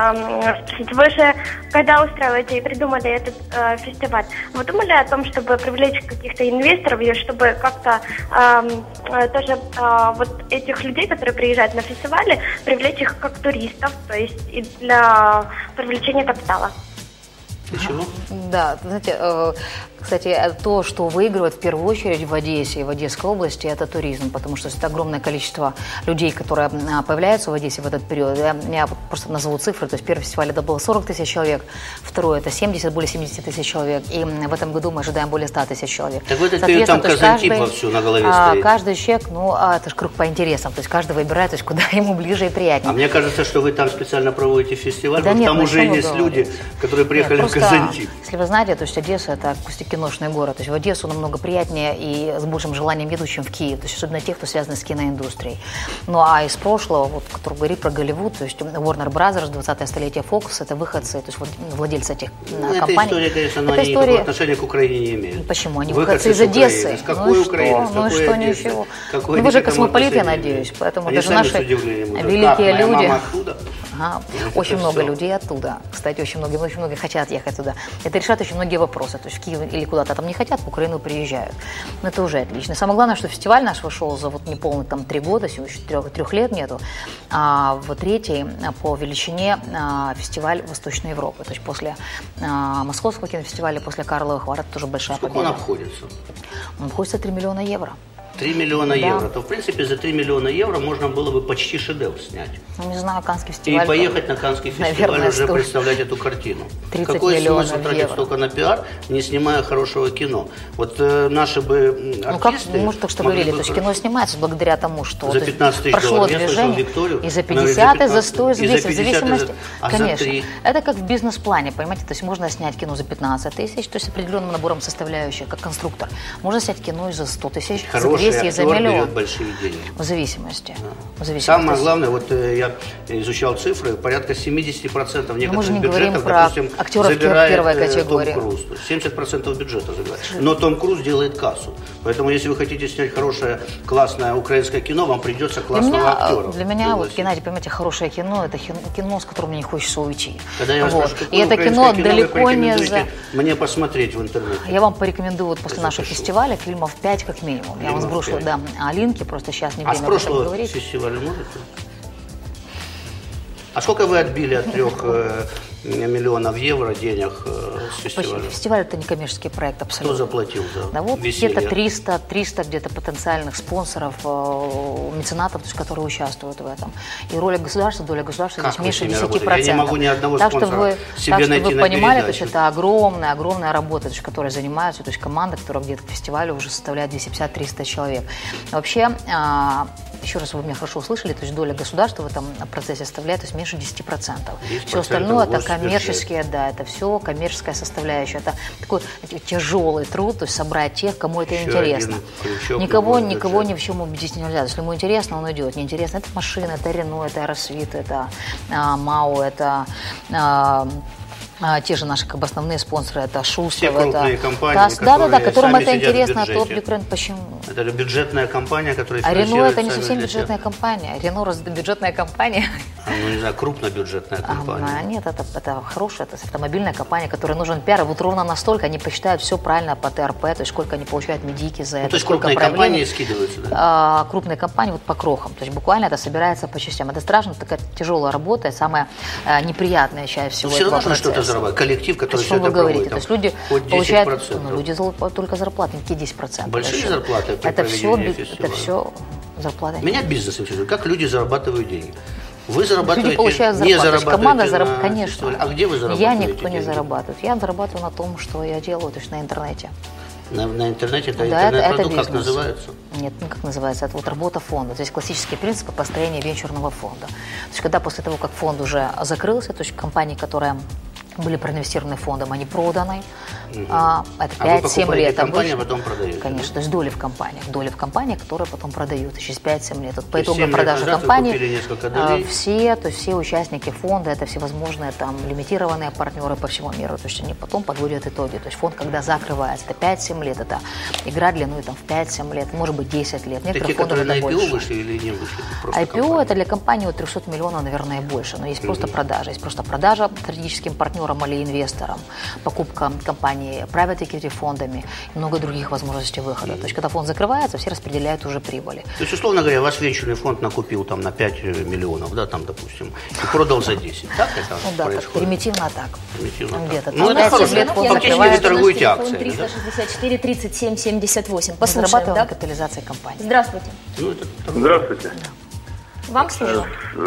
вы же, когда устраиваете и придумали этот фестиваль, вы думали о том, чтобы привлечь каких-то инвесторов и чтобы как-то тоже вот этих людей, которые приезжают на фестивали, привлечь их как туристов, то есть и для привлечения капитала? Почему? Да, знаете, кстати, то, что выигрывает в первую очередь в Одессе и в Одесской области, это туризм, потому что это огромное количество людей, которые появляются в Одессе в этот период. Я просто назову цифры, то есть первый фестиваль это было 40 тысяч человек, второй это 70, более 70 тысяч человек, и в этом году мы ожидаем более 100 тысяч человек. Так в этот период там Казантип вовсю на голове стоит. Каждый человек, это же круг по интересам, то есть каждый выбирает, то есть куда ему ближе и приятнее. А мне кажется, что вы там специально проводите фестиваль, да нет, там уже есть люди, которые приехали в Казантип. Если вы знаете, то есть Одесса это киношный город. То есть в Одессу намного приятнее и с большим желанием едут, чем в Киев. То есть особенно те, кто связаны с киноиндустрией. Ну а из прошлого, вот, который говорит про Голливуд, то есть Warner Brothers, 20-е столетие Fox, это выходцы, то есть владельцы этих компаний. Эта история, конечно, она никакого отношения к Украине не имеет. Почему? Они выходцы из Одессы. С какой Украины? Ну что, ничего. Вы же космополит, я надеюсь. Поэтому даже наши великие люди... Очень много людей оттуда. Кстати, очень многие хотят ехать туда. Это решает очень многие вопросы. То есть в Киев или куда-то там не хотят, в Украину приезжают. Но это уже отлично. Самое главное, что фестиваль наш вышел за вот неполных там 3 года, сегодня еще 3 лет нету. В третий по величине фестиваль Восточной Европы. То есть после Московского кинофестиваля, после Карловых Вар, это тоже большая победа. Сколько он обходится? Он обходится 3 миллиона евро. 3 миллиона евро, то в принципе за 3 миллиона евро можно было бы почти шедевр снять. Ну, не знаю, Каннский фестиваль. И поехать на Каннский фестиваль уже представлять эту картину. 30 Какой миллионов смысл тратить евро. столько на пиар, не снимая хорошего кино? Вот наши бы артисты... Мы же только что говорили, то есть кино снимается благодаря тому, что за 15 тысяч прошло долларов. движение. Викторию, и за 50, и за 100, и за 200, в 50, зависимости. Конечно. За 3. Это как в бизнес-плане, понимаете? То есть можно снять кино за 15 тысяч, то есть с определенным набором составляющих, как конструктор. Можно снять кино и за 100 тысяч, за 200, и за миллион. Большие деньги. В зависимости. Самое главное, вот я изучал цифры, порядка 70% некоторых бюджетов, допустим, забирает Том Круз. 70% бюджета забирает. Но Том Круз делает кассу. Поэтому, если вы хотите снять хорошее, классное украинское кино, вам придется классного актера. Для меня, вот, Геннадий, понимаете, хорошее кино, это кино, с которым мне не хочется уйти. Когда я вас спрашиваю, и это кино далеко не за... Мне посмотреть в интернете. Я вам порекомендую вот после нашего фестиваля фильмов 5 как минимум. Я вам сброшу, линки, просто сейчас не время об этом говорить. А с прошлого фестиваля можете? А сколько вы отбили от 3 миллионов евро денег с фестиваля? Фестиваль это не коммерческий проект абсолютно. Кто заплатил за веселье? Где-то 300 где-то потенциальных спонсоров, меценатов, то есть, которые участвуют в этом. И доля государства здесь меньше 10%. Я не могу ни одного спонсора себе найти на передачу. Так что вы понимали, то есть это огромная работа, то есть, которой занимаются, то есть команда, которая где-то к фестивалю уже составляет 250-300 человек. Вообще, еще раз, вы меня хорошо услышали, то есть доля государства в этом процессе составляет, то есть меньше 10%. Все остальное это коммерческие, это все коммерческая составляющая. Это такой тяжелый труд, то есть собрать тех, кому это интересно. Никого ни в чем убедить нельзя. Если ему интересно, он идет. Неинтересно, это машина, это Рено, это Аэросвит, это МАУ, это те же наши как бы основные спонсоры, это Шустов, все крупные это компании, да, которым это интересно, топ Ukraine. Почему? Это же бюджетная компания, которая финансирует. А Рено это не совсем бюджетная компания. Рено разве бюджетная компания? Ну, не знаю, крупнобюджетная компания. Нет, это хорошая, это автомобильная компания, которой нужен пиар. Вот ровно настолько они посчитают все правильно по ТРП, то есть сколько они получают медики за это. То есть крупные компании скидываются, да? Крупные компании вот по крохам. То есть буквально это собирается по частям. Это страшно, такая тяжелая работа, самая неприятная часть всего этого процесса. Все равно что-то зарабатывать. Коллектив, который все это проводит. То есть люди получают, люди только зарплаты, какие 10%. Большие зарплаты? Это все зарплаты. Меня бизнес интересует. Как люди зарабатывают деньги? Вы зарабатываете, люди получают зарплату. Не зарабатываете команда зарабатывает, конечно. А где вы зарабатываете? Я никто не деньги? зарабатывает. Я зарабатываю на том, что я делаю, то есть на интернете. На интернете? Это да, интернет-продукт, это как называется? Нет, ну как называется, это вот работа фонда. То есть классические принципы построения венчурного фонда. То есть когда после того, как фонд уже закрылся, то есть компании, которые были проинвестированы фондом, они проданы. Это 5-7 лет. Компания потом продает? Конечно, то есть доли в компаниях, которые потом продают через 5-7 лет. Вот по итогам продажи компании все участники фонда, это всевозможные там лимитированные партнеры по всему миру, то есть они потом подводят итоги. То есть фонд, когда закрывается, это 5-7 лет, это игра длиной там, в 5-7 лет, может быть 10 лет. Некоторые фонды это на IPO вышли или не вышли? IPO это для компании от 300 миллионов, наверное, и больше, но есть просто продажа. Есть просто продажа стратегическим партнерам или инвесторам, покупка компании private equity фондами и много других возможностей выхода. То есть, когда фонд закрывается, все распределяют уже прибыли. То есть, условно говоря, ваш венчурный фонд накупил там на 5 миллионов, да, там, допустим, и продал за 10. Так это происходит? Так, примитивно так. Где-то ну, это хорошо. Фактически вы торгуете акциями, 364 37 78. Послушаем, зарабатываем капитализацией компании. Здравствуйте. Здравствуйте. Вам слово.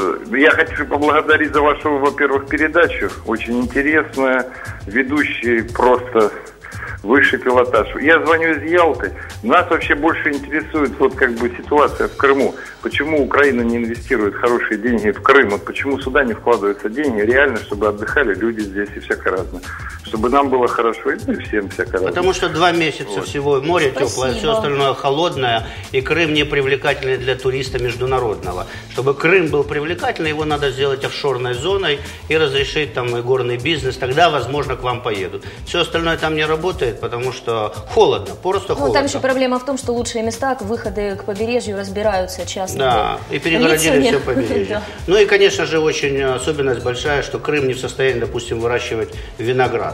Я хочу поблагодарить за вашу, во-первых, передачу. Очень интересная, ведущий просто высший пилотаж. Я звоню из Ялты. Нас вообще больше интересует вот как бы ситуация в Крыму. Почему Украина не инвестирует хорошие деньги в Крым? Вот почему сюда не вкладываются деньги реально, чтобы отдыхали люди здесь и всякое разное. Чтобы нам было хорошо, и всем всякое разное. Потому что 2 месяца всего море теплое, все остальное холодное, и Крым не привлекательный для туриста международного. Чтобы Крым был привлекательный, его надо сделать офшорной зоной и разрешить там и горный бизнес, тогда, возможно, к вам поедут. Все остальное там не работает, потому что холодно, просто холодно. Там еще проблема в том, что лучшие места, выходы к побережью разбираются часто. Да, и перегородили все побережье. Ну и, конечно же, очень особенность большая, что Крым не в состоянии, допустим, выращивать виноград.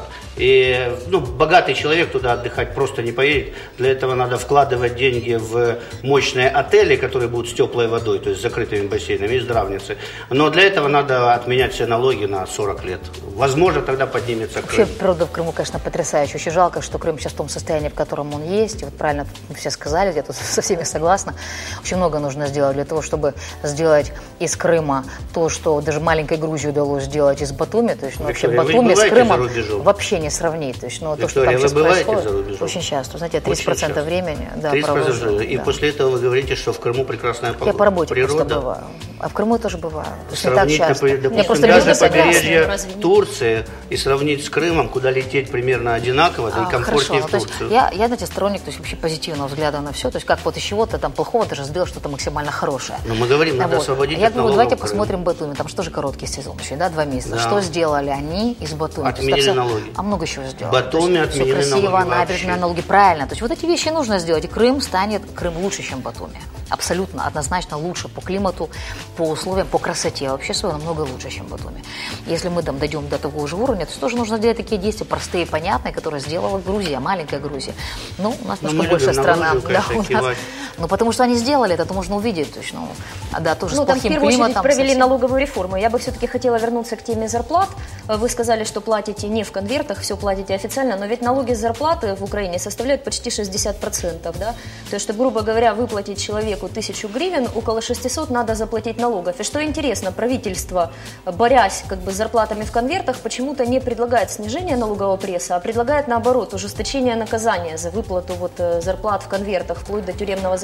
И богатый человек туда отдыхать просто не поедет. Для этого надо вкладывать деньги в мощные отели, которые будут с теплой водой, то есть с закрытыми бассейнами и здравницы. Но для этого надо отменять все налоги на 40 лет. Возможно, тогда поднимется Крым. Вообще природа в Крыму, конечно, потрясающая. Очень жалко, что Крым сейчас в том состоянии, в котором он есть. И вот правильно все сказали, я тут со всеми согласна. Очень много нужно сделать для того, чтобы сделать из Крыма то, что даже маленькой Грузии удалось сделать из Батуми. То есть, вообще Батуми с Крымом вообще не сравнить. То есть, то, что там сейчас происходит, очень часто. Знаете, 30% времени провожу. И после этого вы говорите, что в Крыму прекрасная погода. Я по работе просто бываю. А в Крыму тоже бываю. Сравнить, допустим, даже побережье Турции и сравнить с Крымом, куда лететь примерно одинаково, да и комфортнее в Турцию. Я, знаете, сторонник, то есть вообще позитивного взгляда на все. То есть как вот из чего-то там плохого даже сделать что-то максимально хорошее. Но мы говорим, надо освободить от налогов. Я говорю, давайте посмотрим Батуми. Там что же короткий сезон еще, 2 месяца. Да. Что сделали они из Батуми? Отменили налоги. А много чего сделали. Батуми отменили налоги. Все красиво, набережные налоги. Правильно. То есть вот эти вещи нужно сделать. И Крым лучше, чем Батуми. Абсолютно, однозначно лучше по климату, по условиям, по красоте. Вообще все намного лучше, чем Батуми. Если мы там дойдем до того же уровня, то тоже нужно делать такие действия простые, понятные, которые сделала Грузия, маленькая Грузия. Ну, у нас немножко большая страна. Ну, потому что они сделали это, то можно увидеть. То есть, тоже с плохим климатом. Там в первую очередь провели налоговую реформу. Я бы все-таки хотела вернуться к теме зарплат. Вы сказали, что платите не в конвертах, все платите официально, но ведь налоги с зарплаты в Украине составляют почти 60%, да? То есть, что, грубо говоря, выплатить человеку 1000 гривен, около 600 надо заплатить налогов. И что интересно, правительство, борясь с зарплатами в конвертах, почему-то не предлагает снижение налогового пресса, а предлагает, наоборот, ужесточение наказания за выплату зарплат в конвертах, вплоть до тюремного заключения.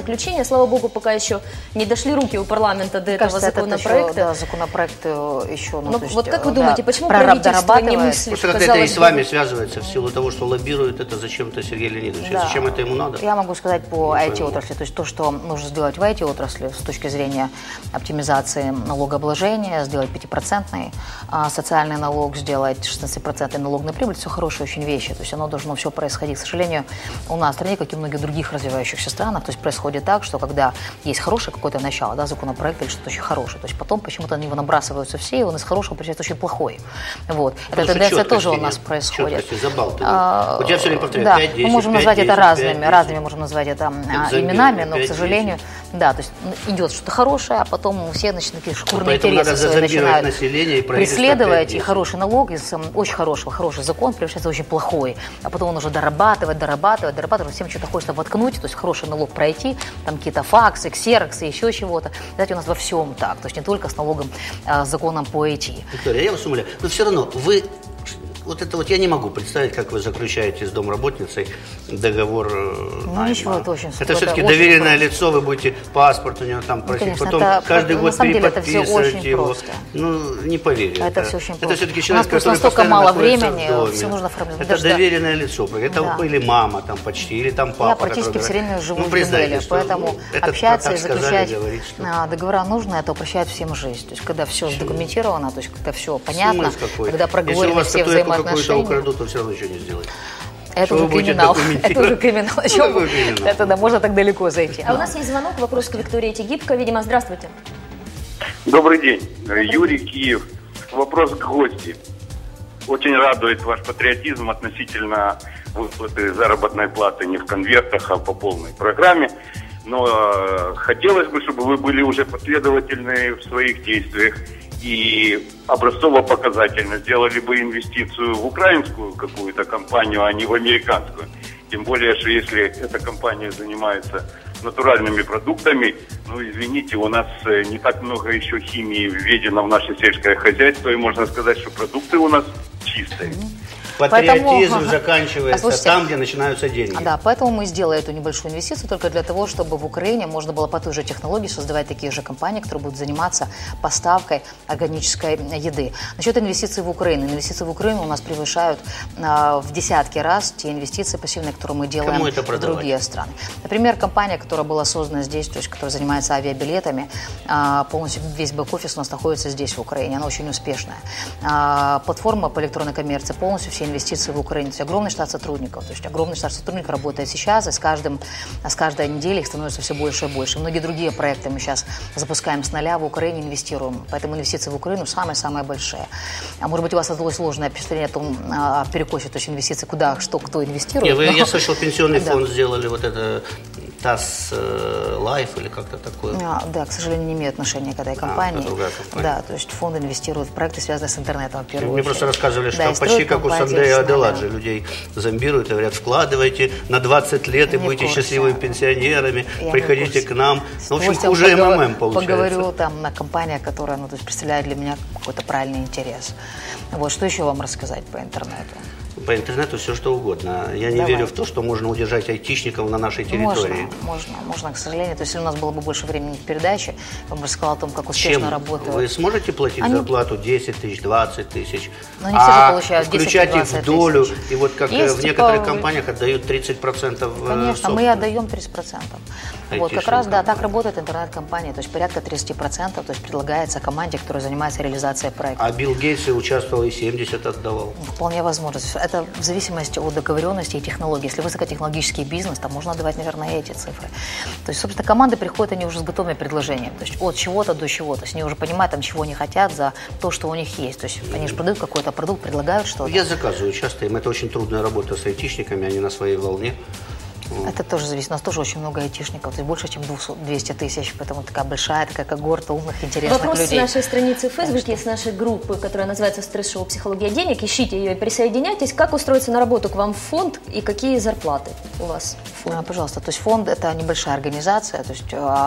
заключение. Слава богу, пока еще не дошли руки у парламента до этого законопроекта. Законопроект еще... Вот как вы думаете, почему правительство не мыслит? Просто как-то это и с вами связывается в силу того, что лоббирует это зачем-то Сергей Леонидович. Зачем это ему надо? Я могу сказать по IT-отрасли. То есть то, что нужно сделать в IT-отрасли с точки зрения оптимизации налогообложения, сделать 5% социальный налог, сделать 16% налог на прибыль, все хорошие очень вещи. То есть оно должно все происходить. К сожалению, у нас в стране, как и в многих других развивающихся странах, то есть происходит так, что когда есть хорошее какое-то начало, да, законопроект или что-то очень хорошее, то есть потом почему-то на него набрасываются все, и он из хорошего получается очень плохой. Вот. Эта тенденция тоже у нас происходит. У тебя все время повторяют 5, 10, мы можем назвать это разными можем назвать это именами, но, к сожалению, да, то есть идет что-то хорошее, а потом все начинают такие шкурные интересы свои начинают преследовать, и хороший налог из очень хороший закон превращается в очень плохой, а потом он уже дорабатывать, всем что-то хочется воткнуть, то есть хороший налог пройти, там какие-то факсы, ксероксы, еще чего-то. Знаете, у нас во всем так, то есть не только с налогом, с законом по IT. Виктория, я вас умоляю, но все равно вы... Вот это вот я не могу представить, как вы заключаете с домработницей договор найма. Ничего, это очень это все-таки доверенное лицо, вы будете паспорт у него там просить, конечно, потом это, каждый год переподписывать его. Просто. Ну, не поверю. Это все очень просто. Это все-таки человек, который настолько мало времени, в доме. все нужно оформлять. Это доверенное лицо. Это или мама там почти, или там папа. Я практически все время живу в Дюбеле, поэтому общаться и заключать договора нужно, это упрощает всем жизнь. То есть когда все задокументировано, то есть когда все понятно, когда проговорены все взаимоотношения. То все равно ничего не сделать. Это уже криминал. Это уже криминал. Это да, можно так далеко зайти. А у нас есть звонок, вопрос к Виктории Тегибко. Видимо, здравствуйте. Добрый день. Юрий, Киев. Вопрос к гости. Очень радует ваш патриотизм относительно выплаты заработной платы не в конвертах, а по полной программе. Но хотелось бы, чтобы вы были уже последовательны в своих действиях и образцово-показательно сделали бы инвестицию в украинскую какую-то компанию, а не в американскую. Тем более, что если эта компания занимается натуральными продуктами, ну, извините, у нас не так много еще химии введено в наше сельское хозяйство, и можно сказать, что продукты у нас чистые. Патриотизм заканчивается там, где начинаются деньги. Да, поэтому мы сделали эту небольшую инвестицию только для того, чтобы в Украине можно было по той же технологии создавать такие же компании, которые будут заниматься поставкой органической еды. Насчет инвестиций в Украину. Инвестиции в Украину у нас превышают в десятки раз те инвестиции пассивные, которые мы делаем в другие страны. Например, компания, которая была создана здесь, то есть которая занимается авиабилетами, полностью весь бэк-офис у нас находится здесь, в Украине. Она очень успешная. Платформа по электронной коммерции полностью все инвестиции в Украине. То есть огромный штат сотрудников. То есть огромный штат сотрудников работает сейчас, и с каждой неделей их становится все больше и больше. Многие другие проекты мы сейчас запускаем с нуля в Украине, инвестируем. Поэтому инвестиции в Украину самые-самые большие. А может быть, у вас создалось сложное впечатление о том перекосе, то есть инвестиции, куда, что, кто инвестирует. Я слышал, пенсионный фонд сделали вот это ТАСС Лайф или как-то такое. Да, к сожалению, не имеет отношения к этой компании. Да, то есть фонд инвестирует в проекты, связанные с интернетом, в первую очередь. Мне просто рассказывали, что почти как у Сандея Аделаджи людей зомбируют и говорят, вкладывайте на 20 лет и будете счастливыми пенсионерами, приходите к нам. В общем, хуже МММ получается. Поговорю там на компания, которая представляет для меня какой-то правильный интерес. Вот, что еще вам рассказать по интернету? По интернету все что угодно. Я не верю в то, что можно удержать айтишников на нашей территории. Можно, к сожалению. То есть, если у нас было бы больше времени в передаче, я бы рассказала о том, как успешно работают. Вы сможете платить зарплату 10 тысяч, 20 тысяч? Но не все же получают 10 включать их в долю, и вот как в некоторых компаниях отдают 30%. Конечно, мы отдаем 30%. Вот, как раз, да, так работает интернет-компания, то есть порядка 30%, то есть предлагается команде, которая занимается реализацией проекта. А Билл Гейтс участвовал и 70% отдавал? Вполне возможно. Это в зависимости от договоренности и технологий. Если высокотехнологический бизнес, там можно отдавать, наверное, эти цифры. То есть, собственно, команды приходят, они уже с готовыми предложениями. То есть от чего-то до чего-то. То есть они уже понимают, там, чего они хотят за то, что у них есть. То есть они же продают какой-то продукт, предлагают что-то. Я заказываю часто, им это очень трудная работа с айтишниками, они на своей волне. Это тоже зависит. У нас тоже очень много айтишников, то есть больше, чем 200 тысяч, поэтому такая большая такая когорта умных, интересных Вопрос людей. Вопрос с нашей страницы в Фейсбуке, с нашей группы, которая называется «Стресс-шоу. Психология денег». Ищите ее и присоединяйтесь. Как устроиться на работу к вам в фонд и какие зарплаты у вас? Пожалуйста. То есть фонд – это небольшая организация, то есть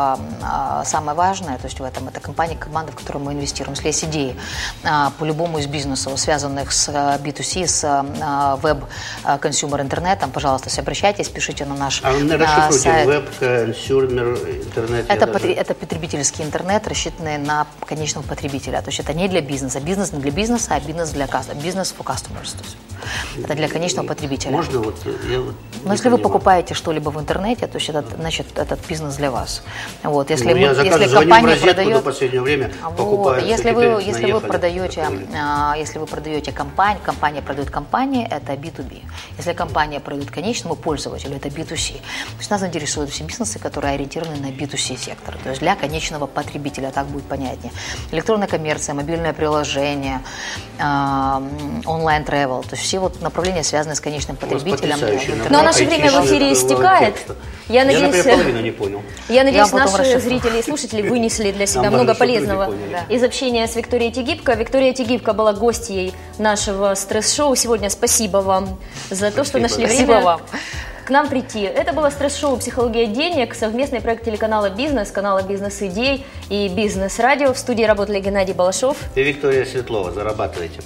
самое важное, то есть в этом это компания, команда, в которую мы инвестируем. Если есть идеи по любому из бизнесов, связанных с B2C, с веб-консюмер интернетом, пожалуйста, обращайтесь, пишите нам на наш сайт. Веб, консюмер, интернет. Это потребительский интернет, рассчитанный на конечного потребителя. То есть это не для бизнеса. Бизнес не для бизнеса, а бизнес для бизнес for customers. Это для конечного потребителя. Можно но если вы покупаете что-либо в интернете, то есть значит этот бизнес для вас. Вот, если компания продает, в последнее время покупаю. Если вы продаете компания продает компании, это B2B. Если компания продает конечному пользователю, это B2C. То есть нас интересуют все бизнесы, которые ориентированы на B2C сектор, то есть для конечного потребителя, так будет понятнее. Электронная коммерция, мобильное приложение, онлайн-тревел, то есть все вот направления, связанные с конечным потребителем. Но наше время в эфире истекает. Я надеюсь, половину не понял. Я надеюсь, наши зрители и слушатели вынесли для себя много полезного из общения с Викторией Тегибко. Виктория Тегибко была гостьей нашего стресс-шоу. Сегодня спасибо вам за то, что нашли время к нам прийти. Это было стресс-шоу «Психология денег», совместный проект телеканала «Бизнес», канала «Бизнес-идей» и «Бизнес-радио». В студии работали Геннадий Балашов и Виктория Светлова. Зарабатывайте.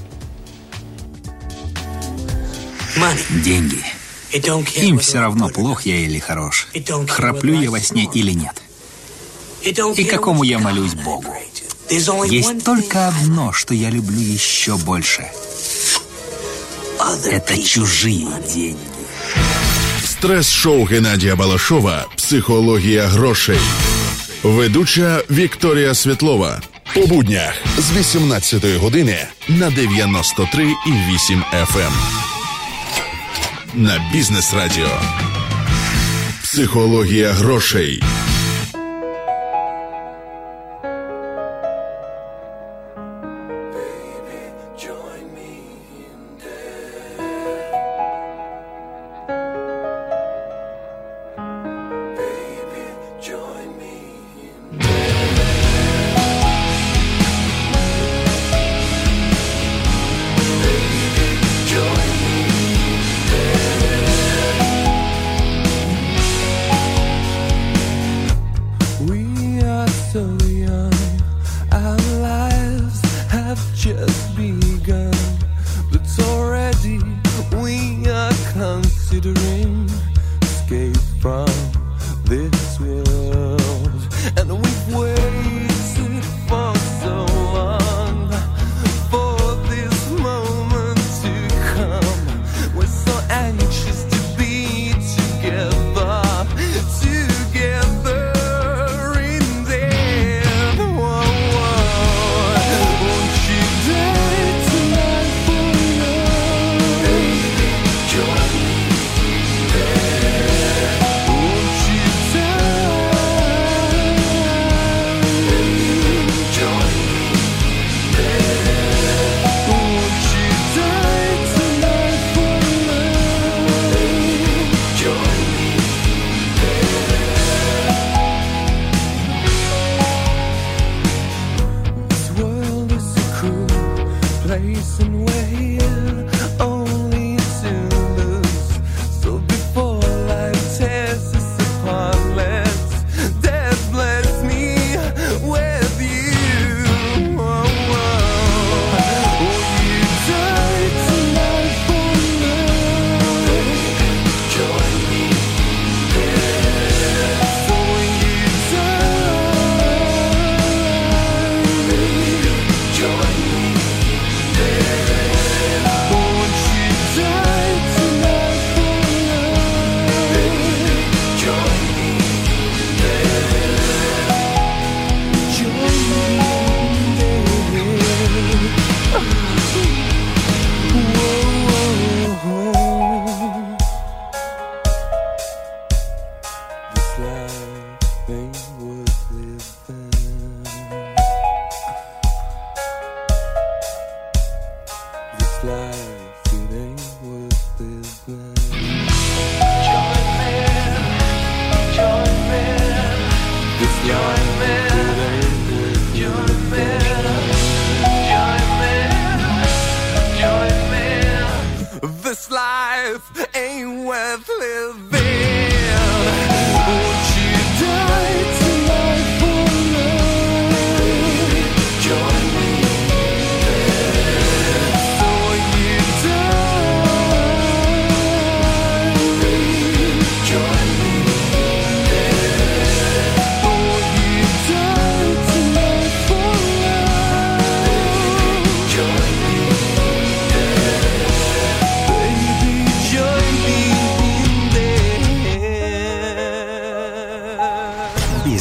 Деньги. Им все равно, плох я или хорош, храплю я во сне или нет. И какому я молюсь Богу. Есть только одно, что я люблю еще больше. Это чужие деньги. Стрес-шоу Геннадія Балашова «Психологія грошей». Ведуча Вікторія Світлова. По буднях з 18 години на 93,8 FM. На Бізнес-радіо. Психологія грошей.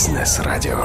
Бизнес-радио.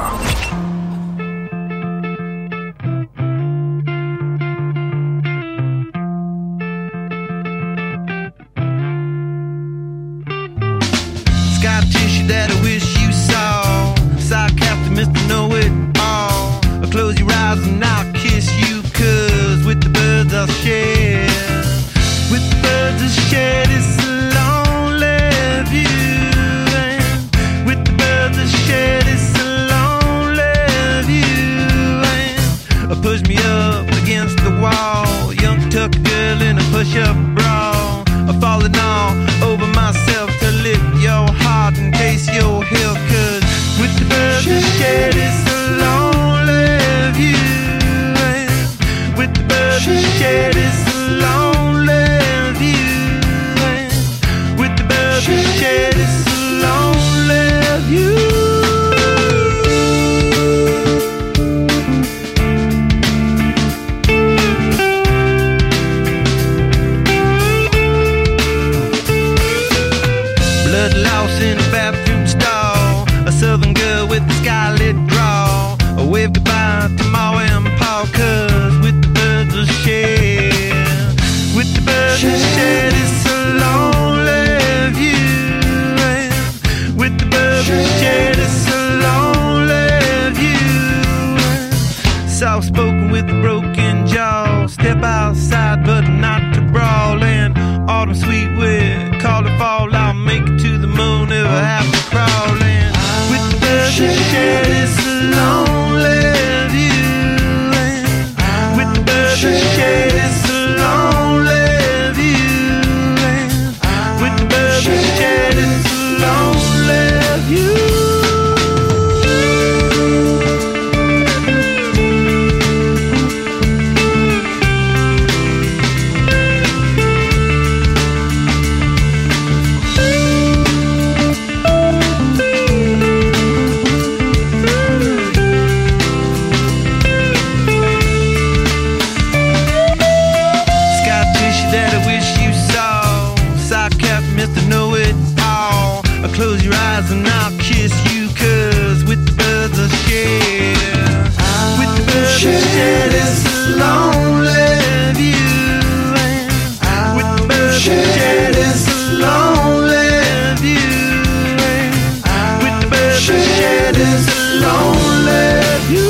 Scar tissue that I wish you saw. Sarcastic Mr. Know-It-All. Close your eyes and I'll kiss you, 'cause with the birds I'll share. With the birds I'll share this lonely view. And with the birds I'll share this lonely view. And push me up against the wall. Young tuck girl in a push-up bra. Falling all over myself to lift your heart and taste your heel. 'Cause with the birds I'll share this lonely view. And with the birds I'll share this lonely view. And with the birds I'll share this lonely view. In a bathroom stall, a southern girl with a scarlet draw. A wave goodbye to Ma and Pa, 'cause with the birds we'll share. With the birds we'll share this lonely view. And with the birds we'll share this lonely view. Soft spoken with a broken jaw. Step outside but not to brawl. And autumn sweet with call it fall. I'll make it to the moon if I have to crawl in. With the birds we'll share this lonely view. And with the birds we'll share this lonely view. And with the birds we'll share this lonely view. Close your eyes and I'll kiss you, 'cause with the birds I'll share. With the birds I'll share this lonely view. And with the birds I'll share this lonely view. And with the birds I'll share this lonely view.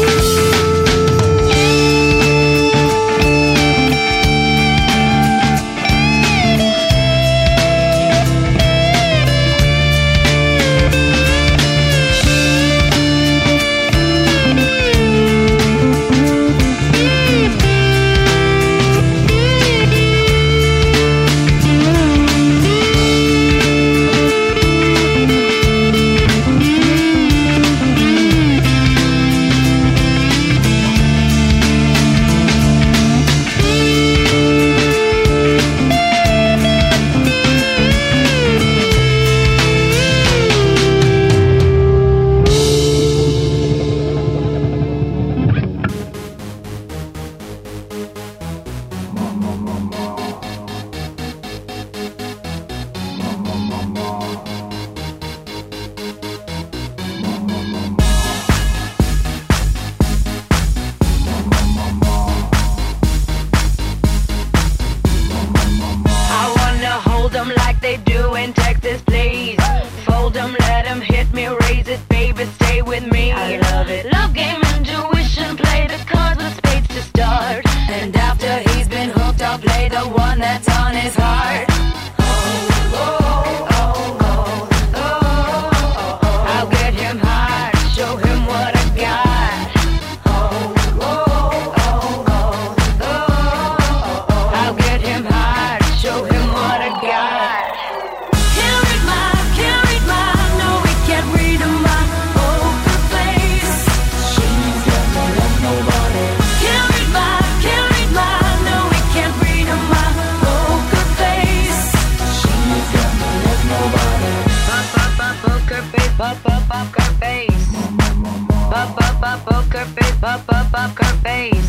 poker face.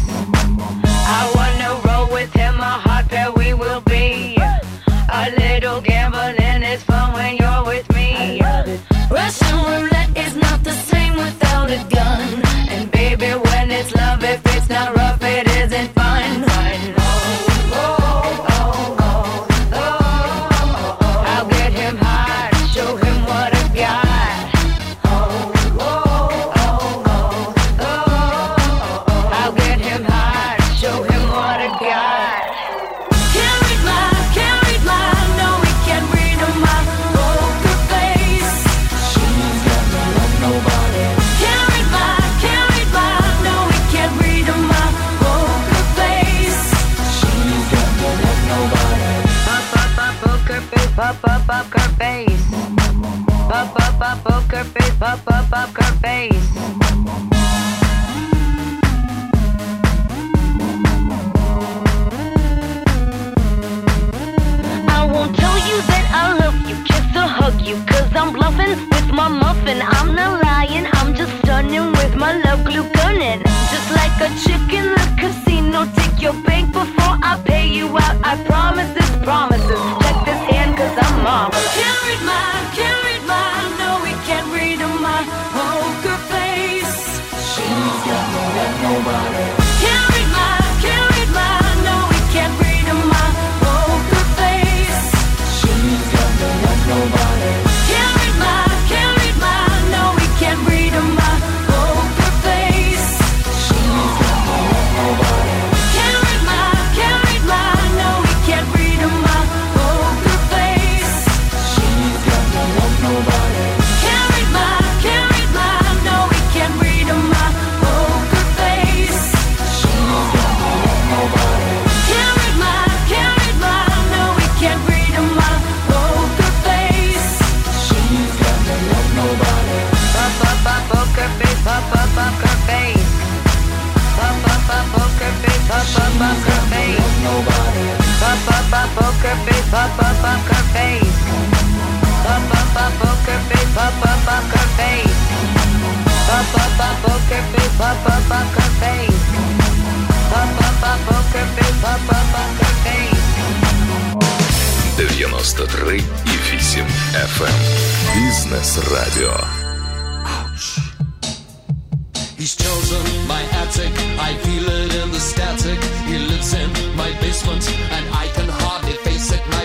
I wanna roll with him, a hot pair we will be. A little gambling is fun when you're with me. Russian roulette is not the same without loaded gun. And baby, when it's love, if it's not rough, it isn't fun. I'll get him high, show him what I got. I'll get him high, show him what I got. Can't read my, no, he can't read my poker face. She's got no love, nobody. Can't read my, no, he can't read my poker face. She's got no love, nobody. Poker face, poker face. Poker face, poker face. I won't tell you that I love you, kiss or hug you, 'cause I'm bluffing with my muffin. I'm not lying, I'm just stunning with my love glue gunning. Just like a chick in the casino, take your bank before I pay you out. I promise this promises. Check this hand 'cause I'm marvelous. Can't read my, no, we can't read my poker face. She's got no love, nobody. Can't read my, no, we can't read my poker face. She's got no love, nobody. Can't read my, no, we can't read my poker face. She's got no love, nobody. Can't read my, no, we can't read my poker face. She's got no love, nobody. Can't read my, no, we can't read my poker face. She's got no love, nobody. Can't read my, no, we can't read my poker face. She's got no love, nobody. Poker face, poker face. Poker face, poker face. Nobody. Poker face, poker face. Poker face, poker face. Poker face, poker face. Poker face, poker face. 93,8 FM. Бізнес Радіо. He's chosen my attic, I feel it in the static. He lives in my basement and I can hardly face it. My